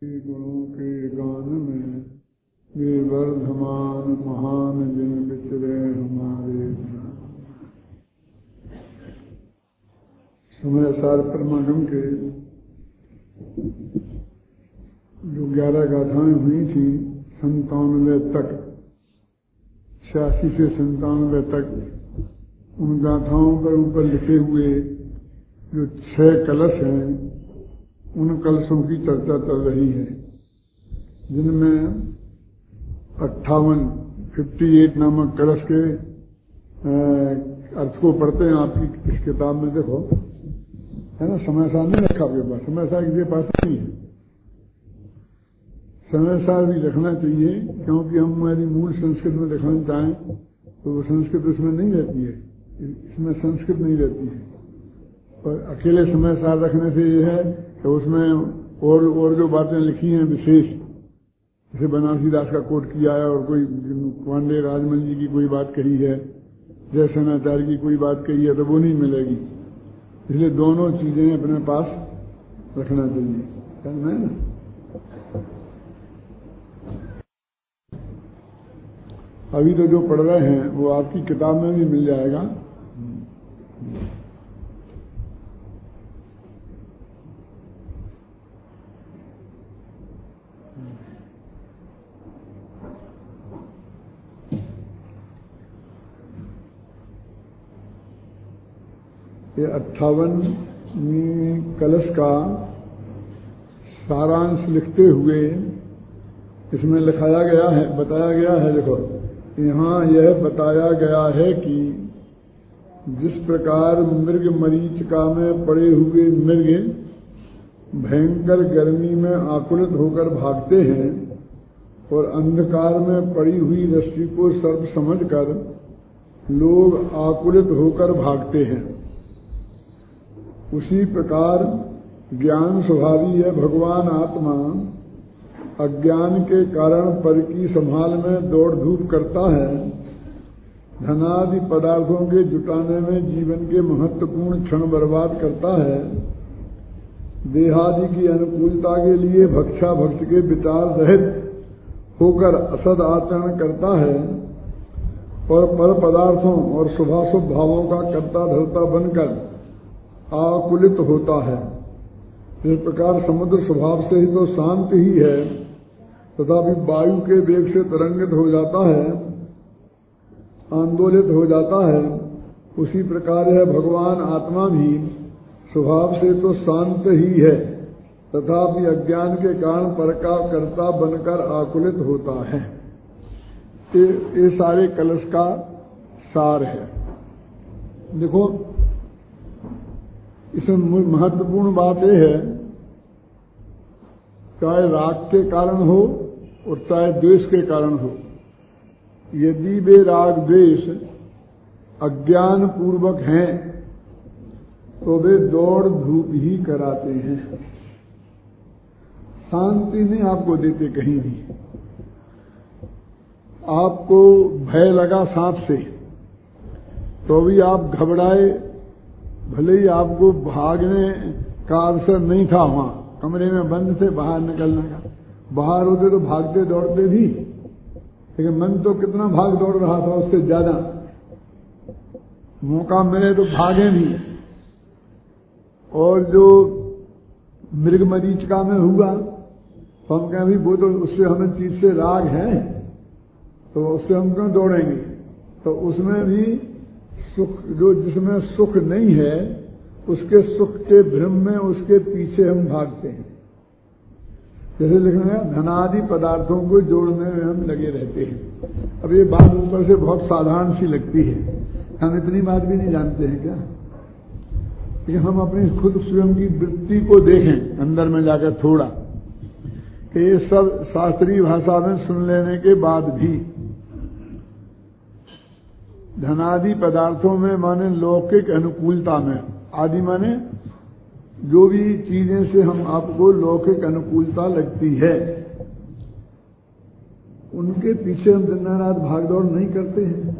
गुणों के गान में वे वर्धमान महान जिन विचरे हमारे समय सार परमागम के जो 11 गाथाएं हुई थी 97 तक 86 से 97 तक उन गाथाओं पर ऊपर लिखे हुए जो 6 कलश हैं उन कलशों की चर्चा चल रही है जिनमें 58 नामक कलश के अर्थ को पढ़ते हैं। आपकी इस किताब में देखो है ना, समय सार नहीं रखा आपके पास, समय सार किसी पास नहीं है। समय सार भी रखना चाहिए क्योंकि हम हमारी मूल संस्कृत में लिखना चाहें तो वो संस्कृत उसमें नहीं रहती है, इसमें संस्कृत नहीं रहती है। और अकेले समय सार रखने से ये है तो उसमें और जो बातें लिखी हैं विशेष, जैसे बनारसी दास का कोट किया है और कोई पांडे राजमल जी की कोई बात कही है, जयसेनाचार्य की कोई बात कही है तो वो नहीं मिलेगी। इसलिए दोनों चीजें अपने पास रखना चाहिए, है ना। अभी तो जो पढ़ रहे हैं वो आपकी किताब में भी मिल जाएगा। ये 58 कलश का सारांश लिखते हुए इसमें लिखाया गया है, बताया गया है। देखो यहाँ यह बताया गया है कि जिस प्रकार मृग मरीचिका में पड़े हुए मृग भयंकर गर्मी में आकुलित होकर भागते हैं और अंधकार में पड़ी हुई रस्सी को सर्प समझकर लोग आकुलित होकर भागते हैं, उसी प्रकार ज्ञान स्वभावी है भगवान आत्मा अज्ञान के कारण पर की संभाल में दौड़ धूप करता है। धनादि पदार्थों के जुटाने में जीवन के महत्वपूर्ण क्षण बर्बाद करता है। देहादि की अनुकूलता के लिए भक्षा भक्त के विचार रहित होकर असद आचरण करता है और पर पदार्थों और शुभाशुभ भावों का कर्ता धर्ता बनकर आकुलित होता है। इस प्रकार समुद्र स्वभाव से ही तो शांत ही है तथापि वायु के वेग से तरंगित हो जाता है, आंदोलित हो जाता है। उसी प्रकार है भगवान आत्मा भी स्वभाव से तो शांत ही है तथापि अज्ञान के कारण पर का कर्ता बनकर आकुलित होता है। ये सारे कलश का सार है। देखो इसमें महत्वपूर्ण बात यह है, चाहे राग के कारण हो और चाहे द्वेष के कारण हो, यदि वे राग द्वेष अज्ञान पूर्वक हैं तो वे दौड़ धूप ही कराते हैं, शांति नहीं आपको देते कहीं भी। आपको भय लगा सांप से तो भी आप घबराए, भले ही आपको भागने का अवसर नहीं था, वहां कमरे में बंद से बाहर निकलने का, बाहर होते तो भागते दौड़ते भी, लेकिन मन तो कितना भाग दौड़ रहा था उससे ज्यादा। मौका मिले तो भागे भी। और जो मृग मरीचिका में हुआ तो हम कहें भी वो तो उससे हमें चीज से राग है तो उससे हम क्यों दौड़ेंगे। तो उसमें भी सुख, जो जिसमें सुख नहीं है उसके सुख के भ्रम में उसके पीछे हम भागते हैं। जैसे लिखना है धनादि पदार्थों को जोड़ने में हम लगे रहते हैं। अब ये बात ऊपर से बहुत साधारण सी लगती है, हम इतनी बात भी नहीं जानते हैं क्या, कि हम अपनी खुद स्वयं की वृत्ति को देखें अंदर में जाकर थोड़ा, कि ये सब शास्त्रीय भाषा में सुन लेने के बाद भी धनादि पदार्थों में माने लौकिक अनुकूलता में, आदि माने जो भी चीजें से हम आपको लौकिक अनुकूलता लगती है उनके पीछे हम दिन रात भागदौड़ नहीं करते हैं।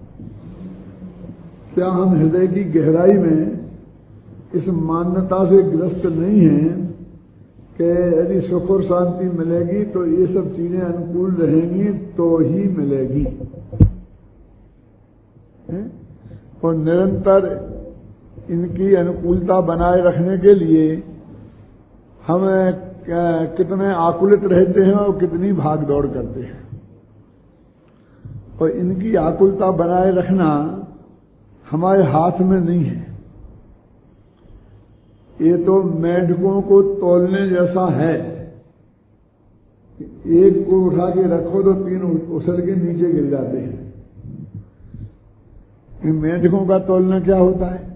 क्या हम हृदय की गहराई में इस मान्यता से ग्रस्त नहीं हैं कि यदि सुख और शांति मिलेगी तो ये सब चीजें अनुकूल रहेंगी तो ही मिलेगी। और निरंतर इनकी अनुकूलता बनाए रखने के लिए हम कितने आकुलित रहते हैं और कितनी भाग दौड़ करते हैं। और इनकी आकुलता बनाए रखना हमारे हाथ में नहीं है। ये तो मेंढकों को तौलने जैसा है। एक को उठा के रखो तो 3 उछल के नीचे गिर जाते हैं। मेंढकों का तौलना क्या होता है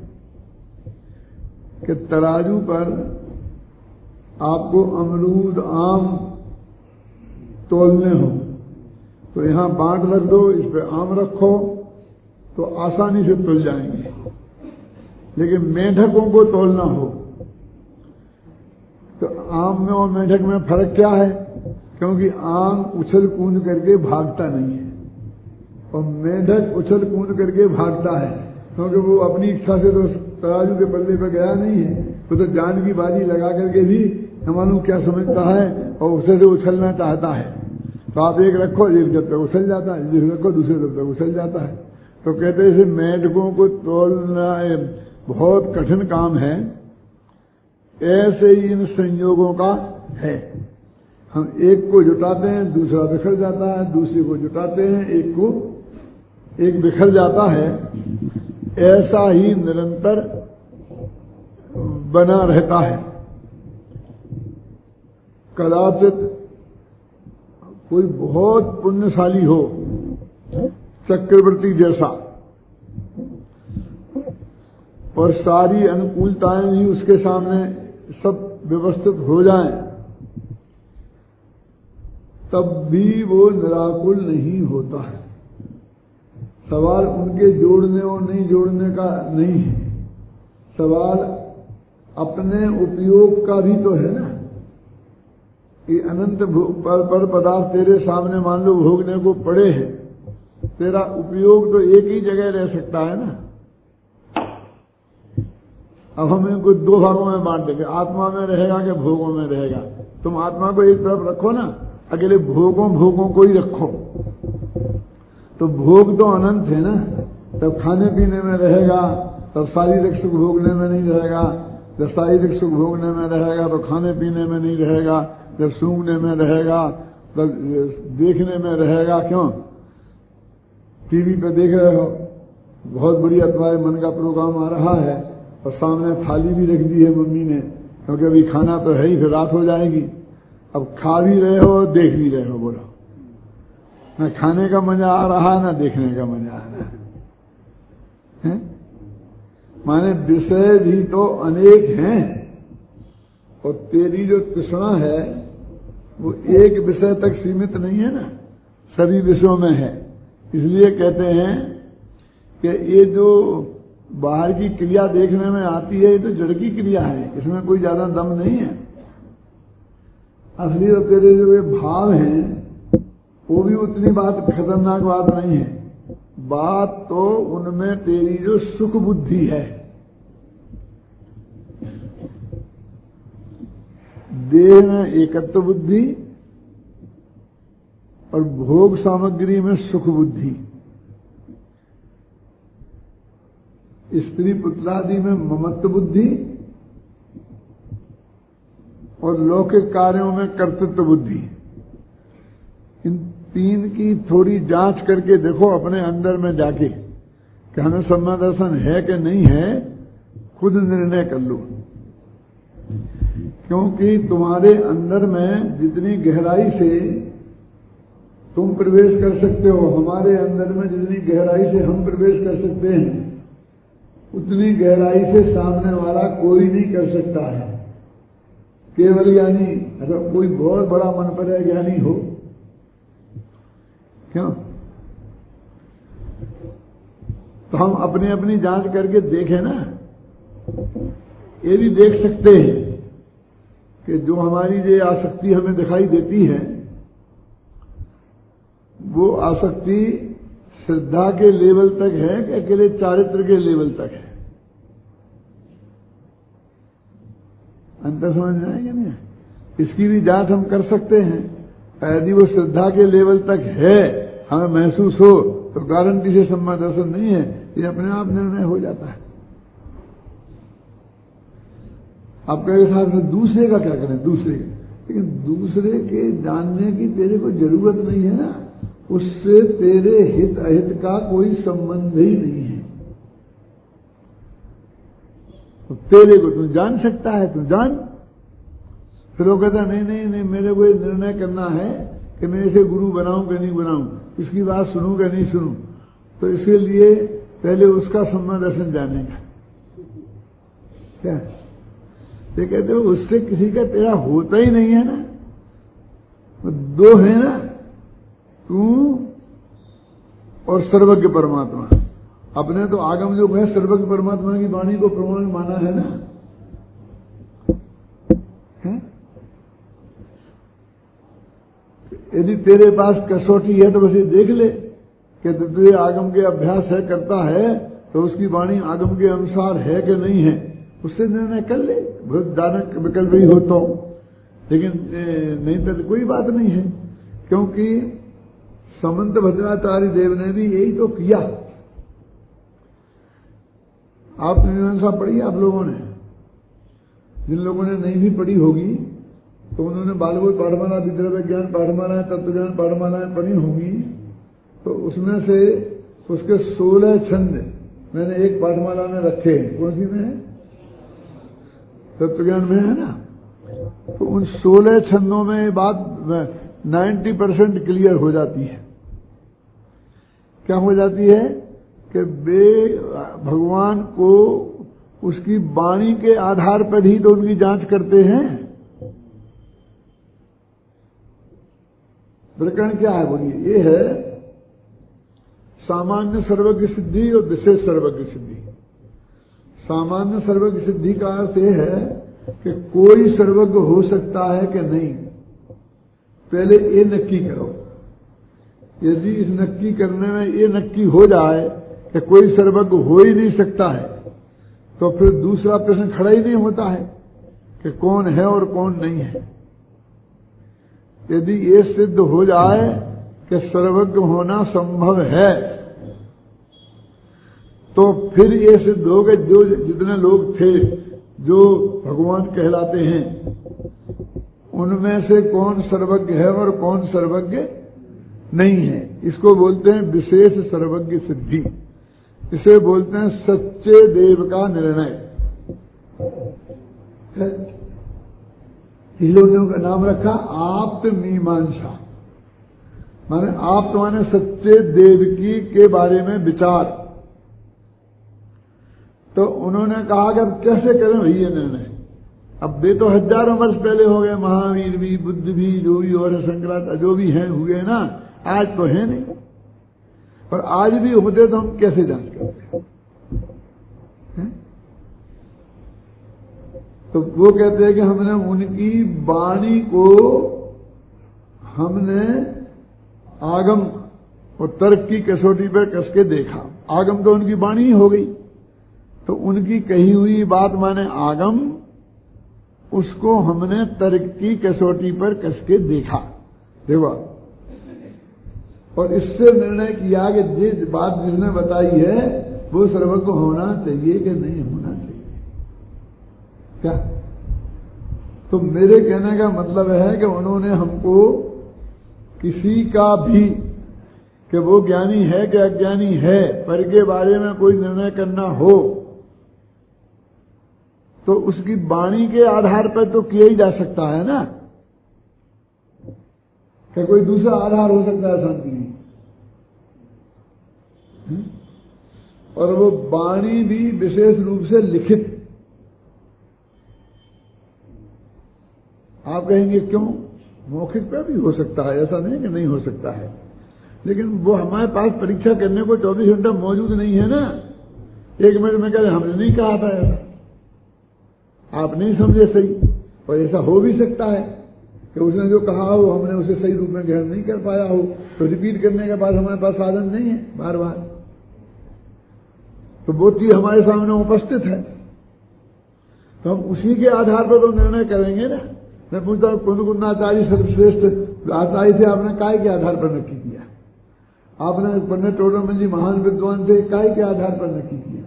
कि तराजू पर आपको अमरूद आम तौलने हो तो यहां बांट रख दो, इस पे आम रखो तो आसानी से तुल जाएंगे। लेकिन मेंढकों को तौलना हो तो आम में और मेंढक में फर्क क्या है? क्योंकि आम उछल कूद करके भागता नहीं है और मेंढक उछल कूद करके भागता है, क्योंकि वो अपनी इच्छा से तो तराजू के पल्ले पर गया नहीं है। वो तो जान की बाजी लगा करके भी न मालूम क्या समझता है और उसे से उछलना चाहता है। तो आप एक रखो, एक जब तक उछल जाता है, दूसरे रखो, दूसरे जब तक उछल जाता है। तो कहते हैं मेंढकों को तोलना बहुत कठिन काम है, ऐसे ही इन संयोगों का है। हम एक को जुटाते हैं, दूसरा बिखर जाता है, दूसरे को जुटाते हैं, एक बिखर जाता है। ऐसा ही निरंतर बना रहता है। कदाचित कोई बहुत पुण्यशाली हो, चक्रवर्ती जैसा, और सारी अनुकूलताएं भी उसके सामने सब व्यवस्थित हो जाएं, तब भी वो निराकुल नहीं होता है। सवाल उनके जोड़ने और नहीं जोड़ने का नहीं है, सवाल अपने उपयोग का भी तो है ना। कि अनंत पर पदार्थ तेरे सामने मान लो भोगने को पड़े हैं, तेरा उपयोग तो एक ही जगह रह सकता है ना। अब हम इनको 2 भागों में बांट देंगे, आत्मा में रहेगा कि भोगों में रहेगा। तुम आत्मा को एक तरफ रखो ना, अकेले भोगों को ही रखो तो भोग तो अनंत है ना। तब खाने पीने में रहेगा, तब शारीरिक सुख भोगने में नहीं रहेगा। जब शारीरिक सुख भोगने में रहेगा तो खाने पीने में नहीं रहेगा। जब सूंघने में रहेगा तब देखने में रहेगा। क्यों? टीवी पे देख रहे हो, बहुत बढ़िया तुम्हारे मन का प्रोग्राम आ रहा है और सामने थाली भी रख दी है मम्मी ने, क्योंकि अभी खाना तो है ही, फिर रात हो जाएगी। अब खा भी रहे हो और देख भी रहे हो। बोलो, न खाने का मजा आ रहा है, न देखने का मजा आ रहा है। माने विषय भी तो अनेक हैं और तेरी जो तृष्णा है वो एक विषय तक सीमित नहीं है ना, सभी विषयों में है। इसलिए कहते हैं कि ये जो बाहर की क्रिया देखने में आती है, ये तो जड़ की क्रिया है, इसमें कोई ज्यादा दम नहीं है। असली तो तेरे जो ये भाव हैं वो भी उतनी बात खतरनाक बात नहीं है। बात तो उनमें तेरी जो सुख बुद्धि है, देह में एकत्व बुद्धि और भोग सामग्री में सुख बुद्धि, स्त्री पुत्रादि में ममत्व बुद्धि और लौकिक कार्यों में कर्तृत्व बुद्धि। इन 3 की थोड़ी जांच करके देखो अपने अंदर में जाके कि हमें सम्मा दर्शन है कि नहीं है, खुद निर्णय कर लो। क्योंकि तुम्हारे अंदर में जितनी गहराई से तुम प्रवेश कर सकते हो, हमारे अंदर में जितनी गहराई से हम प्रवेश कर सकते हैं, उतनी गहराई से सामने वाला कोई नहीं कर सकता है। केवल ज्ञानी, अगर कोई बहुत बड़ा मन पर है ज्ञानी हो, क्यों? तो हम अपनी अपनी जांच करके देखें ना। ये भी देख सकते हैं कि जो हमारी ये आसक्ति हमें दिखाई देती है, वो आसक्ति श्रद्धा के लेवल तक है कि अकेले चारित्र के लेवल तक है। अंतर समझ में आएगा नहीं? इसकी भी जांच हम कर सकते हैं। यदि वो श्रद्धा के लेवल तक है, हमें महसूस हो, तो गारंटी से सम्मा दर्शन नहीं है, ये अपने आप निर्णय हो जाता है। आपके हिसाब से दूसरे का क्या करें, दूसरे का, लेकिन दूसरे के जानने की तेरे को जरूरत नहीं है ना, उससे तेरे हित अहित का कोई संबंध ही नहीं है। तो तेरे को तू जान सकता है, तू जान। फिर वो कहता नहीं नहीं नहीं, मेरे को ये निर्णय करना है कि मैं इसे गुरु बनाऊं कि नहीं बनाऊं, इसकी बात सुनूं कि नहीं सुनूं, तो इसके लिए पहले उसका सम्मा दर्शन जानेगा। क्या ये कहते हो, उससे किसी का तेरा होता ही नहीं है ना, दो है ना, तू और सर्वज्ञ परमात्मा। अपने तो आगम जो है सर्वज्ञ परमात्मा की वाणी को प्रमाण माना है ना, है? यदि तेरे पास कसौटी है तो बस ये देख ले कि तुझे आगम के अभ्यास है, करता है, तो उसकी वाणी आगम के अनुसार है कि नहीं है, उससे निर्णय कर ले। बहुत दानक विकल्प ही हो तो, लेकिन नहीं तो कोई बात नहीं है, क्योंकि समंत भद्राचार्य देव ने भी यही तो किया। आप मीमांसा पढ़ी आप लोगों ने? जिन लोगों ने नहीं भी पढ़ी होगी तो उन्होंने बालगोद पाठमाला, विद्रव्य ज्ञान पाठमालाएं, तत्व ज्ञान पाठमालाएं पढ़ी होंगी, तो उसमें से उसके 16 छंद मैंने एक पाठमाला में रखे हैं। कौन सी में है? तत्व ज्ञान में है ना। तो उन 16 छंदों में ये बात 90% क्लियर हो जाती है। क्या हो जाती है कि वे भगवान को उसकी वाणी के आधार पर ही तो उनकी जांच करते हैं। प्रकरण क्या है बोलिए? ये है सामान्य सर्वज्ञ सिद्धि और विशेष सर्वज्ञ सिद्धि। सामान्य सर्वज्ञ सिद्धि का अर्थ यह है कि कोई सर्वज्ञ हो सकता है कि नहीं, पहले ये नक्की करो। यदि इस नक्की करने में ये नक्की हो जाए कि कोई सर्वज्ञ हो ही नहीं सकता है, तो फिर दूसरा प्रश्न खड़ा ही नहीं होता है कि कौन है और कौन नहीं है। यदि ये सिद्ध हो जाए कि सर्वज्ञ होना संभव है, तो फिर ये सिद्ध हो गए जो जितने लोग थे जो भगवान कहलाते हैं, उनमें से कौन सर्वज्ञ है और कौन सर्वज्ञ नहीं है। इसको बोलते हैं विशेष सर्वज्ञ सिद्धि। इसे बोलते हैं सच्चे देव का निर्णय। इन लोगों का नाम रखा आप्त मीमांसा, माने आप्त माने सच्चे देव की के बारे में विचार। तो उन्होंने कहा कि अब कैसे करें भाई ये निर्णय? अब वे तो हजारों वर्ष पहले हो गए, महावीर भी, बुद्ध भी, जो भी और शंकराचार्य जो भी हैं हुए ना, आज तो है नहीं। और आज भी होते तो हम कैसे जांच करते हैं? तो वो कहते हैं कि हमने उनकी वाणी को हमने आगम और तर्क की कसौटी पर कस के देखा। आगम तो उनकी वाणी ही हो गई, तो उनकी कही हुई बात माने आगम, उसको हमने तर्क की कसौटी पर कस के देखा। देखो, और इससे निर्णय किया कि जिस बात जिसने बताई है वो सर्वज्ञ होना चाहिए कि नहीं होना चाहिए। क्या? तो मेरे कहने का मतलब है कि उन्होंने हमको किसी का भी कि वो ज्ञानी है कि अज्ञानी है पर के बारे में कोई निर्णय करना हो, तो उसकी वाणी के आधार पर तो किया ही जा सकता है ना, क्या कोई दूसरा आधार हो सकता है शांति में? और वो वाणी भी विशेष रूप से लिखित। आप कहेंगे क्यों? मौखिक पे भी हो सकता है, ऐसा नहीं कि नहीं हो सकता है, लेकिन वो हमारे पास परीक्षा करने को 24 घंटा मौजूद नहीं है ना। 1 मिनट में कह रहे हमने नहीं कहा था ऐसा, आप नहीं समझे सही। और ऐसा हो भी सकता है कि उसने जो कहा हो हमने उसे सही रूप में ग्रहण नहीं कर पाया हो, तो रिपीट करने के बाद हमारे पास साधन नहीं है बार बार, तो वो चीज हमारे सामने उपस्थित है, तो हम उसी के आधार पर तो निर्णय करेंगे ना। मैं पूछता हूं कुंद कुंदाचार्य सर्वश्रेष्ठ आचार्य थे, आपने काय के आधार पर नक्की किया? आपने पंडित टोडरमल जी महान विद्वान थे, काय के आधार पर नक्की किया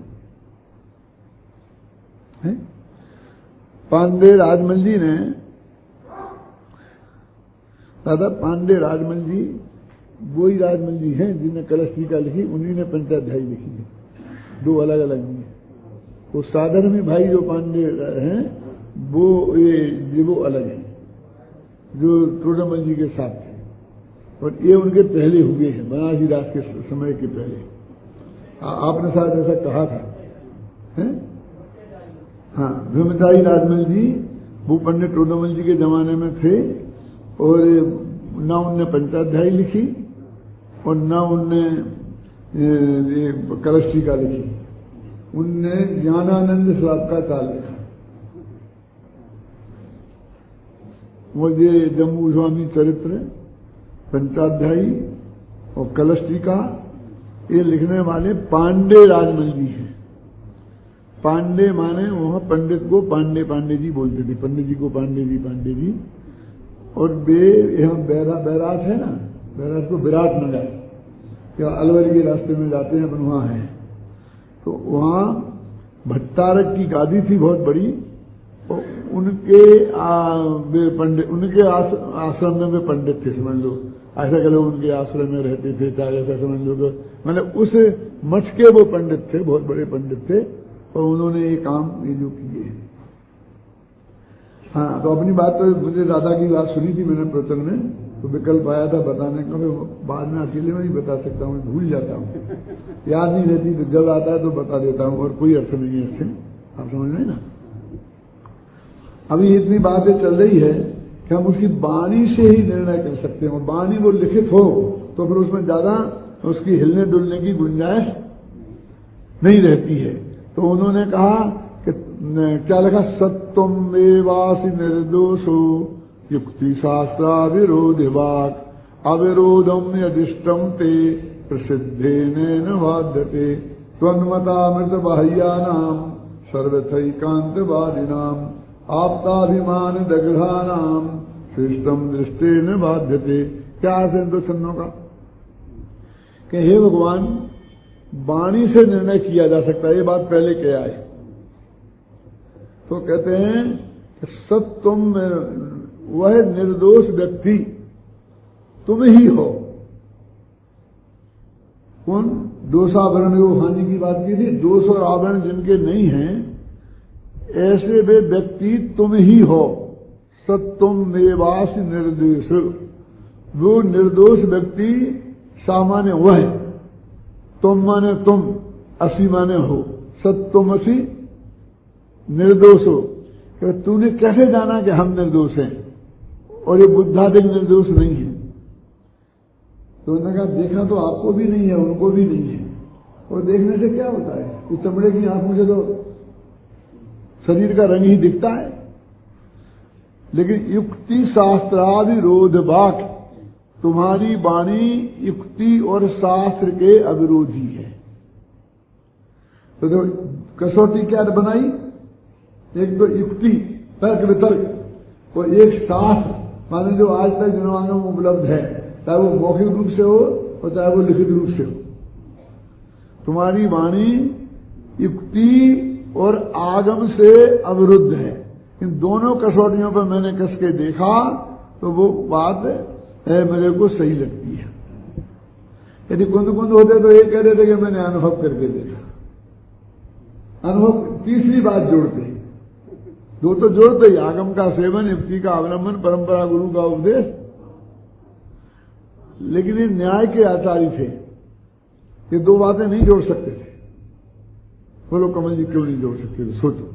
है? पांडे राजमल जी ने, दादा पांडे राजमल जी वही राजमल जी हैं जिन्हें कलश टीका लिखी, उन्हीं ने पंचाध्यायी लिखी है, दो अलग अलग नहीं है। वो साधन में भाई जो पांडे हैं वो अलग है, जो टोडरमल जी के साथ थे, और ये उनके पहले हुए हैं, बनारसी दास के समय के पहले। आपने शायद ऐसा कहा था है? हाँ, ब्रह्मचारी राजमल जी वो पंडित टोडरमल जी के जमाने में थे, और ना उनने पंचाध्यायी लिखी और ना उनने कलश टीका लिखी, उनने ज्ञानानंद श्लोकाचार लिखा। मुझे जम्मू स्वामी चरित्र, पंचाध्यायी और कलश टीका ये लिखने वाले पांडे राजमल जी हैं। पांडे माने वहां पंडित को पांडे पांडे जी बोलते थे, पंडित जी को पांडे जी। और वे यहाँ बैराट है ना, बैराट को विराट नगर, क्या अलवर के रास्ते में जाते हैं, अपन वहां हैं, तो वहां भट्टारक की गादी थी बहुत बड़ी, और उनके आश्रम में वे पंडित थे, समझ लो, ऐसा कह लो उनके आश्रम में रहते थे, चाहे ऐसा समझ लो, मतलब उस मठ के वो पंडित थे, बहुत बड़े पंडित थे, और उन्होंने ये काम ये जो किए। हाँ, तो अपनी बात तो मुझे दादा की बात सुनी थी मैंने प्रवचन में, तो विकल्प आया था बताने का, मैं बाद में अकेले में ही बता सकता हूँ, भूल जाता हूँ, याद नहीं रहती, तो जब आता है तो बता देता हूँ, और कोई अर्थ नहीं है इससे, आप समझ रहे ना। अभी इतनी बातें चल रही है कि हम उसकी वाणी से ही निर्णय कर सकते हैं, और वाणी वो लिखित हो तो फिर उसमें ज्यादा उसकी हिलने डुलने की गुंजाइश नहीं रहती है। तो उन्होंने कहा कि क्या लिखा, सत्वम वेवासि निर्दोषो युक्ति शास्त्राविरोधिवाक् अविरोधम यदिष्टम ते प्रसिद्धेन बाध्यते त्वन्मतामृत बाह्यानाम सर्वथैकांतवादिनाम आप्ताभिमान दग्धानाम श्रेष्ठम दृष्टेन बाध्यते। क्या है दो छन्नों का कि हे भगवान, वाणी से निर्णय किया जा सकता है, ये बात पहले क्या है, तो कहते हैं कि सत्वम वह निर्दोष व्यक्ति तुम ही हो। कौन? दोषावरण को हानि की बात की थी, दोष और आवरण जिनके नहीं हैं ऐसे वे व्यक्ति तुम ही हो। सत्वम मेवास निर्दोष, वो निर्दोष व्यक्ति सामान्य वह है, तुम माने तुम, असी माने हो, सत्वमसी निर्दोष हो। तूने कैसे जाना कि हम निर्दोष हैं और ये बुद्धादिक निर्दोष नहीं है? तो उन्होंने कहा देखा तो आपको भी नहीं है, उनको भी नहीं है, और देखने से क्या होता है, तो चमड़े की आंखों से तो शरीर का रंग ही दिखता है, लेकिन युक्ति शास्त्राविरोध वाक, तुम्हारी वाणी युक्ति और शास्त्र के अविरोधी है। तो कसौटी क्या बनाई, एक तो युक्ति तर्क वितर्क, और एक शास्त्र माने जो आज तक जनमानों में उपलब्ध है, चाहे वो मौखिक रूप से हो और चाहे वो लिखित रूप से हो। तुम्हारी वाणी युक्ति और आगम से अविरुद्ध है। इन दोनों कसौटियों पर मैंने कस के देखा तो वो बात मेरे को सही लगती है। यदि कुंद कुंद होते तो ये कह रहे थे कि मैंने अनुभव करके देखा, अनुभव तीसरी बात जोड़ते, दो तो जोड़ते ही, आगम का सेवन, युक्ति का अवलंबन, परंपरा गुरु का उपदेश। लेकिन ये न्याय के आचार्य थे, ये दो बातें नहीं जोड़ सकते थे। बोलो कमल जी क्यों नहीं जोड़ सकते थे? सोचो,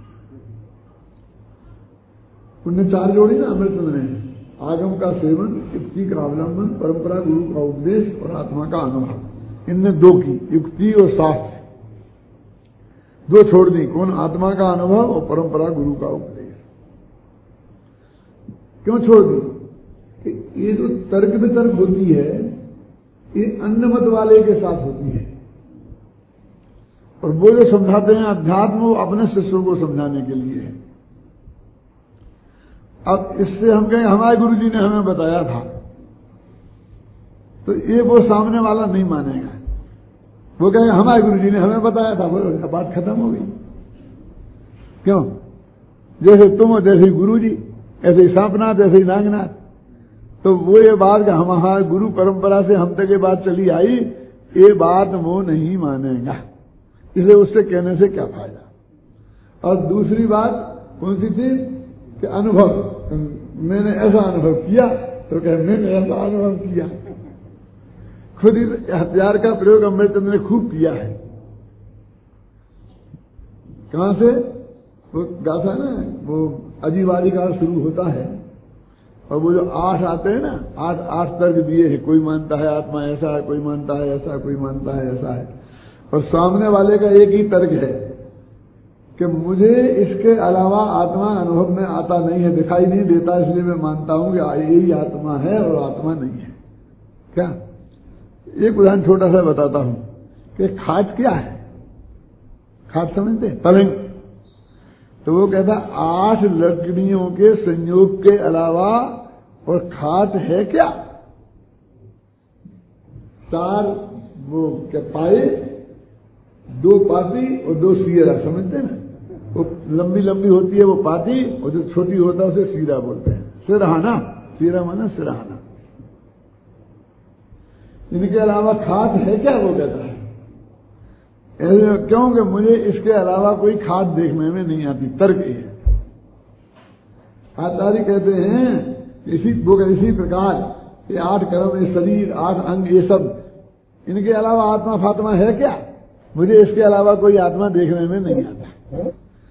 उनने चार जोड़ी ना अमृत में, आगम का सेवन, युक्ति का अवलंबन, परंपरा गुरु का उपदेश और आत्मा का अनुभव। इनने दो की, युक्ति और शास्त्र, दो छोड़ दी। कौन? आत्मा का अनुभव और परंपरा गुरु का उपदेश। क्यों छोड़ दी? कि ये जो तर्क वितर्क होती है ये अन्य मत वाले के साथ होती है, और वो जो समझाते हैं अध्यात्म, वो अपने शिष्यों को समझाने के लिए है। अब इससे हम कहें हमारे गुरु जी ने हमें बताया था, तो ये वो सामने वाला नहीं मानेगा। वो कहेंगे हमारे गुरु जी ने हमें बताया था, बोलो बात खत्म हो गई। क्यों? जैसे तुम हो जैसे गुरु जी, ऐसे ही सांपनाथ, ऐसे ही नागनाथ। तो वो ये बात हमारे गुरु परंपरा से हम तक ये बात चली आई, ये बात वो नहीं मानेगा, इसलिए उससे कहने से क्या फायदा। और दूसरी बात कौन सी थी कि अनुभव, मैंने ऐसा अनुभव किया, तो कहे मैंने ऐसा अनुभव किया। खुद ही हथियार का प्रयोग अम्बेडकर ने खूब किया है। कहां से? वो गाथा ना, वो अजीवादी काल शुरू होता है, और वो जो 8 आते हैं ना, 8 तर्क दिए हैं। कोई मानता है आत्मा ऐसा है, कोई मानता है ऐसा, कोई मानता है ऐसा है, और सामने वाले का एक ही तर्क है कि मुझे इसके अलावा आत्मा अनुभव में आता नहीं है, दिखाई नहीं देता, इसलिए मैं मानता हूं कि यही आत्मा है और आत्मा नहीं है। क्या? एक उदाहरण छोटा सा बताता हूं कि खाट क्या है? खाट समझते? पलंग। तो वो कहता 8 लकड़ियों के संयोग के अलावा और खाट है क्या? 4 वो क्या पाए, 2 पाती और 2 सियरा, समझते ना? वो लंबी लंबी होती है वो पाती, और जो छोटी होता है उसे सीरा बोलते हैं। सिरहाना, सीरा माना सिरहाना। इनके अलावा खाट है क्या? वो कहता है क्योंकि मुझे इसके अलावा कोई खाट देखने में नहीं आती। तर्क ये है। आचार्य कहते हैं इसी प्रकार ये 8 कर्म, ये शरीर, 8 अंग, ये सब, इनके अलावा आत्मा फात्मा है क्या? मुझे इसके अलावा कोई आत्मा देखने में नहीं आता।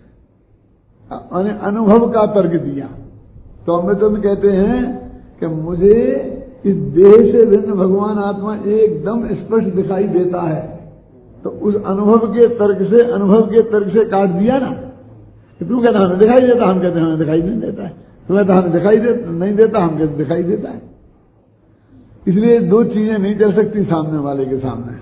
अनुभव का तर्क दिया। तो अमृतचंद कहते हैं कि मुझे इस देह से भिन्न भगवान आत्मा एकदम स्पष्ट दिखाई देता है। तो उस अनुभव के तर्क से काट दिया ना कि तू कहता हमें दिखाई देता, हम कहते हैं हमें दिखाई नहीं देता है। तू कहता हमें दिखाई नहीं देता, हम कहते दिखाई देता है। इसलिए 2 चीजें नहीं चल सकती सामने वाले के सामने।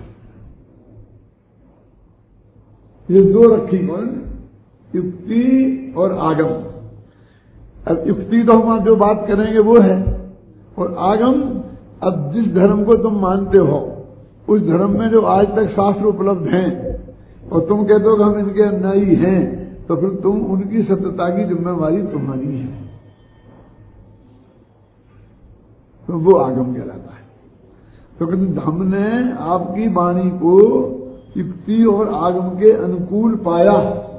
ये 2 रखी कौन? युक्ति और आगम। अब युक्ति तो हम जो बात करेंगे वो है, और आगम, अब जिस धर्म को तुम मानते हो उस धर्म में जो आज तक शास्त्र उपलब्ध हैं, और तुम कहते हो कि हम इनके अनुयायी हैं, तो फिर तुम उनकी सत्यता की जिम्मेवारी तुम्हारी है। तो वो आगम कहलाता है। तो कहते हमने आपकी वाणी को युक्ति और आगम के अनुकूल पाया,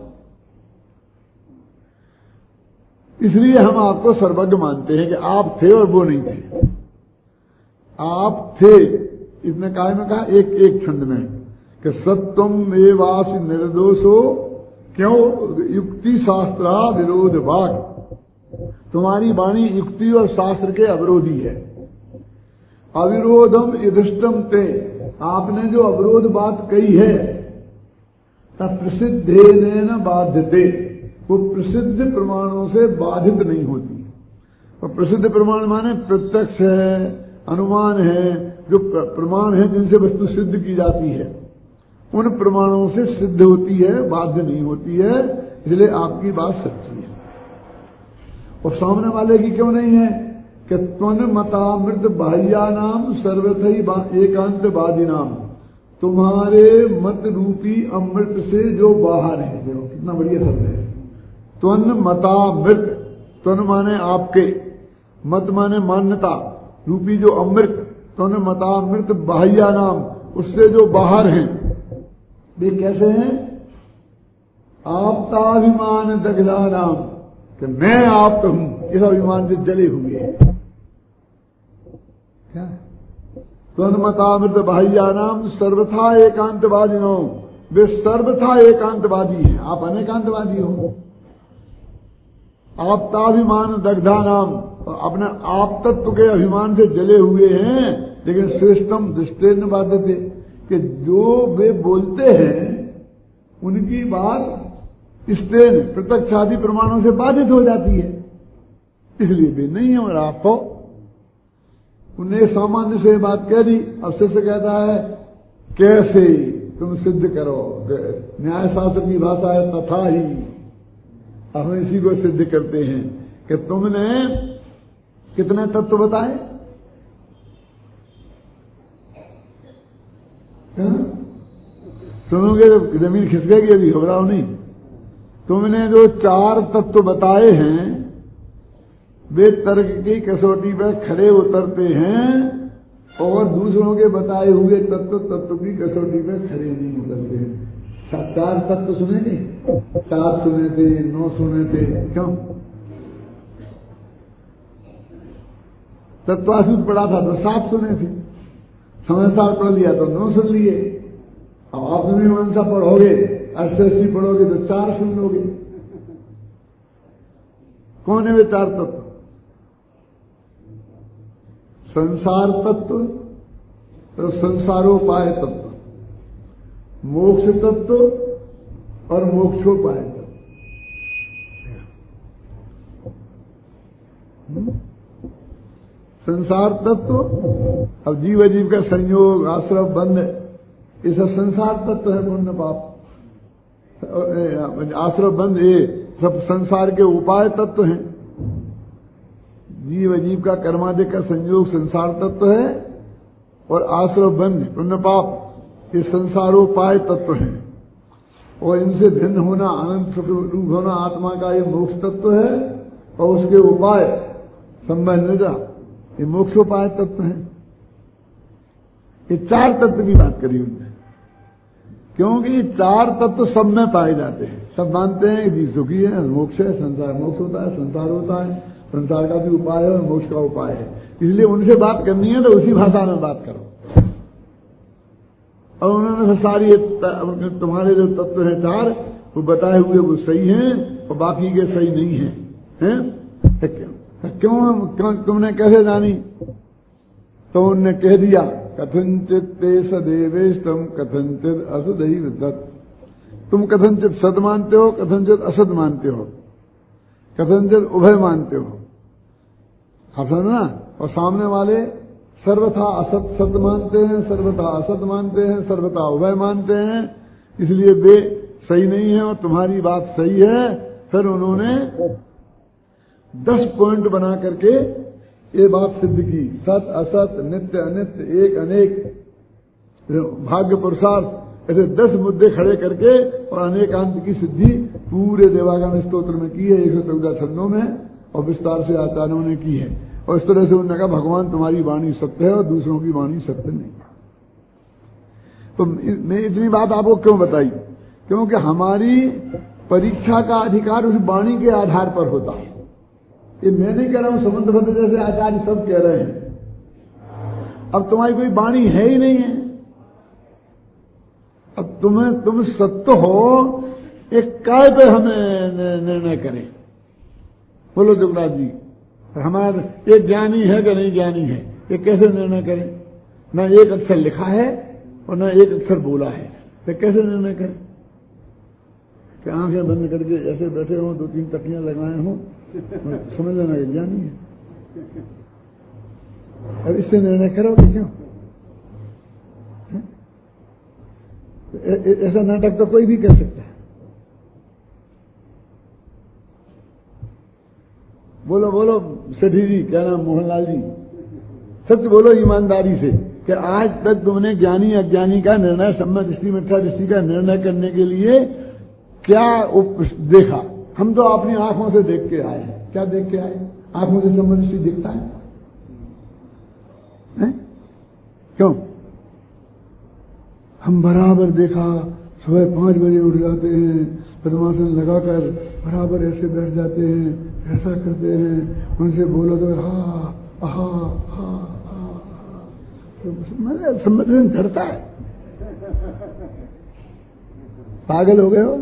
इसलिए हम आपको सर्वज्ञ मानते हैं कि आप थे और वो नहीं थे। आप थे, इसने काय में कहा एक छंद में कि सत्यम एवास निर्दोषो, क्यों? युक्ति शास्त्रा विरोध वाक। तुम्हारी वाणी युक्ति और शास्त्र के अविरोधी है। अविरोधम युधिष्ठम ते, आपने जो अविरोध बात कही है, तब प्रसिद्धे न बाध्यते, वो प्रसिद्ध प्रमाणों से बाधित नहीं होती। और प्रसिद्ध प्रमाण माने प्रत्यक्ष है, अनुमान है, जो प्रमाण है जिनसे वस्तु सिद्ध की जाती है, उन प्रमाणों से सिद्ध होती है, बाध्य नहीं होती है। इसलिए आपकी बात सच्ची है। और सामने वाले की क्यों नहीं है कि त्वन मतामृत बाह्या नाम सर्वथई एकांतवादी नाम, तुम्हारे मत रूपी अमृत से जो बाहर है। देखो कितना बढ़िया शब्द है। त्वन मतामृत, त्वन माने आपके, मत माने मान्यता, रूपी जो अमृत, त्वन मतामृत बाह्या नाम, उससे जो बाहर हैं, वे कैसे हैं? आपताभिमान दग्धा नाम, कि मैं आप हूं, इस अभिमान से जले हुए हैं। क्या? त्वन्मतामृत बाह्या नाम सर्वथा एकांतवादी हो, वे सर्वथा एकांतवादी हैं, आप अनेकांतवादी हो। आपताभिमान दग्धा नाम, अपने आप तत्व के अभिमान से जले हुए हैं। लेकिन श्रेष्ठम दृष्टेन बाध्यते, कि जो वे बोलते हैं उनकी बात स्टेन प्रत्यक्षादि प्रमाणों से बाधित हो जाती है, इसलिए वे नहीं है। और आप तो उन्हें सामान्य से बात कह दी। अब शिष्य कहता है कैसे तुम सिद्ध करो, न्याय शास्त्र की भाषा है तथा ही, हम इसी को सिद्ध करते हैं कि तुमने कितने तत्व बताए? सुनोगे तो जमीन खिसकेगी, अभी घबराओ नहीं। तुमने जो 4 तत्व बताए हैं वे तर्क की कसौटी पर खरे उतरते हैं, और दूसरों के बताए हुए तत्व की कसौटी पर खरे नहीं उतरते हैं। 4 तत्व सुने थे, 7 सुने थे, 9 सुने थे, क्यों? तत्वासूत पढ़ा था तो 7 सुने थे, समझदार पढ़ लिया तो 9 सुन लिए। अब आप भी मनसा पढ़ोगे, 88 पढ़ोगे तो 4 सुन लोगे। कौन है वे 4 तत्व? संसार तत्व, तो संसारोपाय तत्व, मोक्ष तत्व और मोक्षोपाय तत्व। संसार तत्व, अब जीव अजीव का संयोग, आश्रम, बंध, ये सब संसार तत्व है। पुण्य पाप, आश्रम, बंध, ये सब संसार के उपाय तत्व हैं। जीव अजीव का कर्मादि का संयोग संसार तत्व है, और आश्रम, बंध, पुण्य पाप ये संसारोपाय तत्व हैं। और इनसे भिन्न होना, अनंत रूप होना आत्मा का ये मोक्ष तत्व है, और उसके उपाय संबंधिता ये मोक्षोपाय तत्व है। ये 4 तत्व की बात करी उन्होंने, क्योंकि 4 तत्व सब में पाए जाते हैं। सब मानते हैं कि जी सुखी है, मोक्ष है, संसार मोक्ष होता है, संसार होता है, संसार का भी उपाय है और मोक्ष का उपाय है। इसलिए उनसे बात करनी है तो उसी भाषा में बात करो। और उन्होंने सारी तुम्हारे जो तत्व हैं 4 वो बताए हुए वो सही हैं, और बाकी के सही नहीं हैं। क्यों तुमने कैसे जानी? तो उनने कह दिया, कथनचित ते सदेवेष्टम कथनचित असदैव दत्त। तुम कथनचित सद मानते हो, कथनचित असद मानते हो, कथनचित उभय मानते हो। आप समझना? और सामने वाले सर्वथा असत सत मानते हैं, सर्वथा असत मानते हैं, सर्वथा उभय मानते हैं। इसलिए वे सही नहीं है और तुम्हारी बात सही है। फिर उन्होंने 10 पॉइंट बना करके ये बात सिद्ध की। सत असत, नित्य अनित्य, एक अनेक, भाग्य पुरुषार्थ, ऐसे 10 मुद्दे खड़े करके और अनेकांत की सिद्धि पूरे देवागम स्तोत्र में की है, 114 छंदों में, और विस्तार से आचार्यों ने की है। और इस तरह से उन्होंने कहा भगवान तुम्हारी वाणी सत्य है और दूसरों की वाणी सत्य नहीं। तो मैं इतनी बात आपको क्यों बताई? क्योंकि हमारी परीक्षा का अधिकार उस वाणी के आधार पर होता है। ये मैं नहीं कह रहा हूं, समुद्र भद्र जैसे आचार्य सब कह रहे हैं। अब तुम्हारी कोई वाणी है ही नहीं है। अब तुम सत्य हो, एक काय पे हमें निर्णय करें। बोलो जुगराज जी, हमारा एक ज्ञानी है कि नहीं ज्ञानी है, ये कैसे निर्णय करें? न एक अक्षर लिखा है और न एक अक्षर बोला है, तो कैसे निर्णय करें? कि आंखें बंद करके ऐसे बैठे हो, 2-3 तकियां लगाए हो, समझ लेना ये ज्ञानी है। अब इससे निर्णय करोगे क्यों? ऐसा नाटक तो कोई भी कर सकता है। बोलो बोलो सेठी जी, क्या नाम, मोहनलाल जी, सत्य बोलो ईमानदारी से कि आज तक तुमने ज्ञानी अज्ञानी का निर्णय, सम्यक दृष्टि मिथ्या दृष्टि का निर्णय करने के लिए क्या देखा? हम तो अपनी आंखों से देख के आए हैं। क्या देख के आए? आंखों से सम्यक दृष्टि दिखता है? क्यों? हम बराबर देखा, सुबह 5 बजे उठ जाते हैं, पद्मासन लगाकर बराबर ऐसे बैठ जाते हैं, ऐसा करते हैं, उनसे बोलो तो हा हा हा हा, मतलब संबंधन करता है। पागल हो गए हो?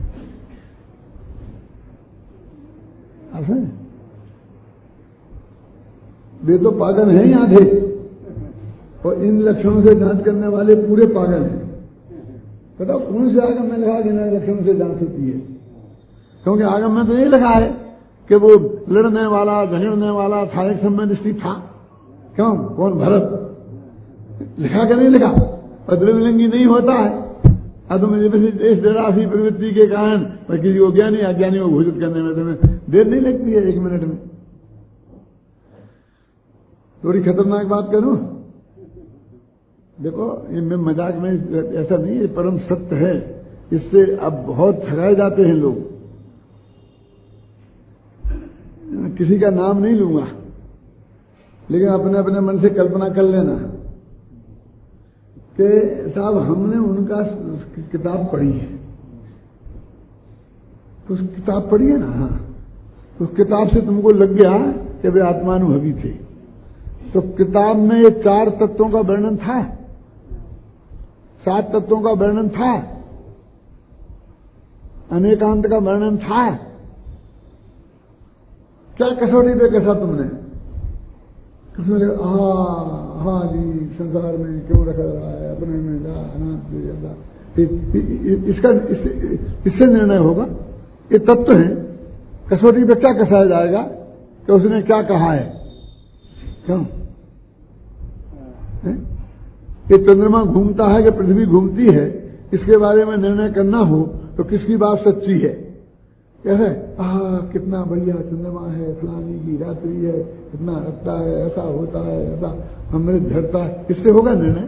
वे तो पागल हैं ही आधे, और इन लक्षणों से जांच करने वाले पूरे पागल हैं। बताओ कौन से आगम में लिखा कि इन लक्षणों से जांच होती है? क्योंकि आगम में तो नहीं लिखा है कि वो लड़ने वाला, झगड़ने वाला था, एक समय दृष्टि था। क्यों? कौन? भरत। लिखा कि नहीं लिखा? और द्रव्यलिंगी नहीं होता है। इस राशि प्रवृत्ति के कारण किसी को ज्ञानी अज्ञानी को घोषित करने में तुम्हें देर नहीं लगती है 1 मिनट में। थोड़ी खतरनाक बात करूं, देखो ये मैं मजाक में, ऐसा नहीं, ये परम सत्य है। इससे अब बहुत ठगाए जाते हैं लोग। किसी का नाम नहीं लूंगा, लेकिन अपने अपने मन से कल्पना कर लेना कि साहब हमने उनका किताब पढ़ी है, तो उस किताब पढ़ी है ना, हाँ, उस किताब से तुमको लग गया कि वे आत्मानुभवी थे। तो किताब में ये 4 तत्वों का वर्णन था, 7 तत्वों का वर्णन था, अनेकांत का वर्णन था। क्या कसौटी पे कैसा तुमने? किसमें लगा हाँ जी, संसार में क्यों रखा रहा है, अपने में जा अनाथ इसका इससे निर्णय होगा। ये तत्व है, कसौटी पे क्या कसाया जाएगा कि उसने क्या कहा है? क्यों ये चंद्रमा घूमता है कि पृथ्वी घूमती है, इसके बारे में निर्णय करना हो तो किसकी बात सच्ची है? कैसे कितना बढ़िया चंद्रमा है, फलानी की रात्रि है, इतना रखता है, ऐसा होता है, ऐसा अमृत झड़ता है, इससे होगा निर्णय?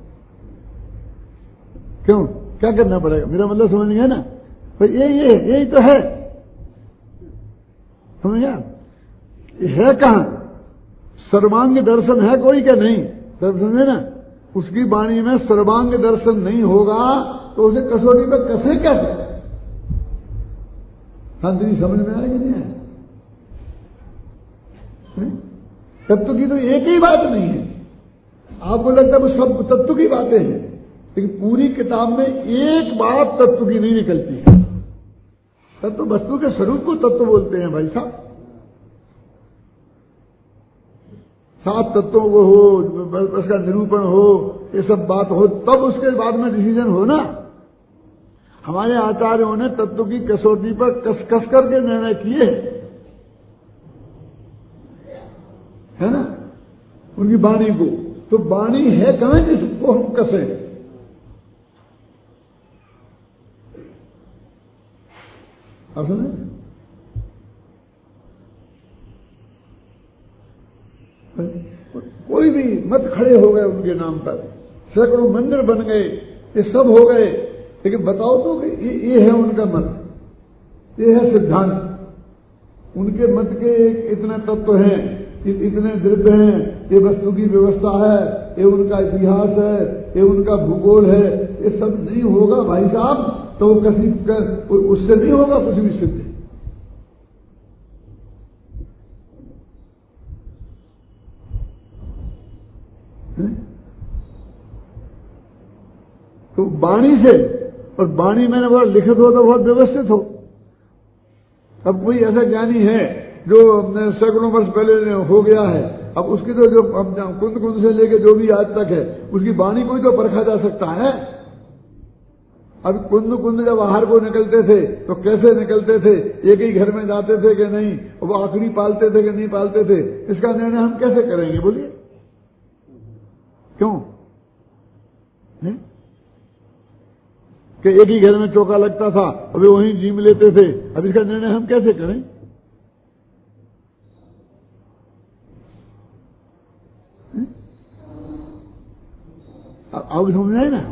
क्यों, क्या करना पड़ेगा? मेरा मतलब समझ नहीं है ना भाई, यही तो है, समझ गया? है कहां? सर्वांग दर्शन है कोई क्या? नहीं, दर्शन है ना, उसकी वाणी में सर्वांग दर्शन नहीं होगा तो उसे कसौटी पर कसे कैसे? शांति समझ में आएगी नहीं है? तत्व की तो एक ही बात नहीं है। आपको लगता है वो सब तत्व की बातें हैं, लेकिन पूरी किताब में एक बात तत्व की नहीं निकलती है। तत्व वस्तु के स्वरूप को तत्व बोलते हैं भाई साहब। 7 तत्वों को हो, उसका निरूपण हो, ये सब बात हो, तब उसके बाद में डिसीजन हो ना। हमारे आचार्यों ने तत्व की कसौटी पर कस करके निर्णय किए है ना, उनकी वाणी को। तो वाणी है कहां जिसको हम कसे? आप सुने? कोई भी मत खड़े हो गए उनके नाम पर, सैकड़ों मंदिर बन गए, ये सब हो गए, लेकिन बताओ तो कि ये है उनका मत, ये है सिद्धांत। उनके मत के इतने तत्व हैं, इतने द्रव्य हैं, ये वस्तु की व्यवस्था है, ये उनका इतिहास है, ये उनका भूगोल है, ये सब नहीं होगा भाई साहब तो किसी उससे नहीं होगा कुछ भी सिद्ध। तो वाणी से, और वाणी मैंने बहुत लिखित हो तो बहुत व्यवस्थित हो। अब कोई ऐसा ज्ञानी है जो सैकड़ों वर्ष पहले हो गया है, अब उसकी तो जो कुंद कुंद से लेके जो भी आज तक है उसकी वाणी कोई तो परखा जा सकता है। अब कुंद कुंद जब बाहर को निकलते थे तो कैसे निकलते थे, एक ही घर में जाते थे कि नहीं, वो आखिरी पालते थे कि नहीं पालते थे, इसका निर्णय हम कैसे करेंगे बोलिए? क्यों कि एक ही घर में चौका लगता था, अभी वहीं जीम लेते थे, अब इसका निर्णय हम कैसे करें? अब समझे ना,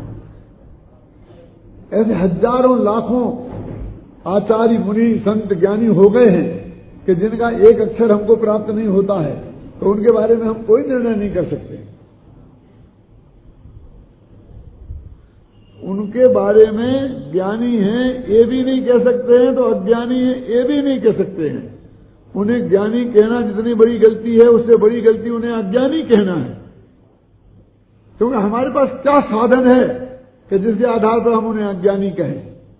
ऐसे हजारों लाखों आचार्य मुनि संत ज्ञानी हो गए हैं कि जिनका एक अक्षर हमको प्राप्त नहीं होता है, तो उनके बारे में हम कोई निर्णय नहीं कर सकते। उनके बारे में ज्ञानी हैं ये भी नहीं कह सकते हैं, तो अज्ञानी है ये भी नहीं कह सकते हैं। उन्हें ज्ञानी कहना जितनी बड़ी गलती है, उससे बड़ी गलती उन्हें अज्ञानी कहना है। क्योंकि हमारे पास क्या साधन है कि जिसके आधार पर हम उन्हें अज्ञानी कहें?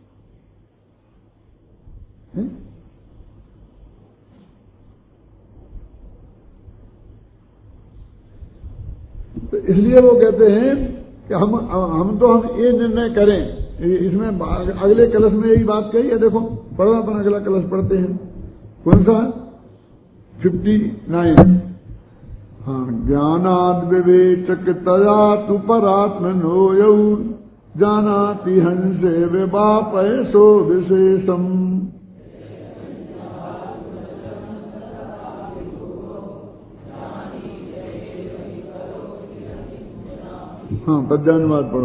तो इसलिए वो कहते हैं कि हम ये निर्णय करें। इसमें अगले कलश में यही बात कही है, देखो पढ़ो, अपन अगला कलश पढ़ते हैं। कौन सा? 59। हाँ, ज्ञानाद विवेचक तया तु परात्मनो यौ जानाति हंसे विवापयसो विशेषम। हाँ, पद्यानुवाद पढ़ो।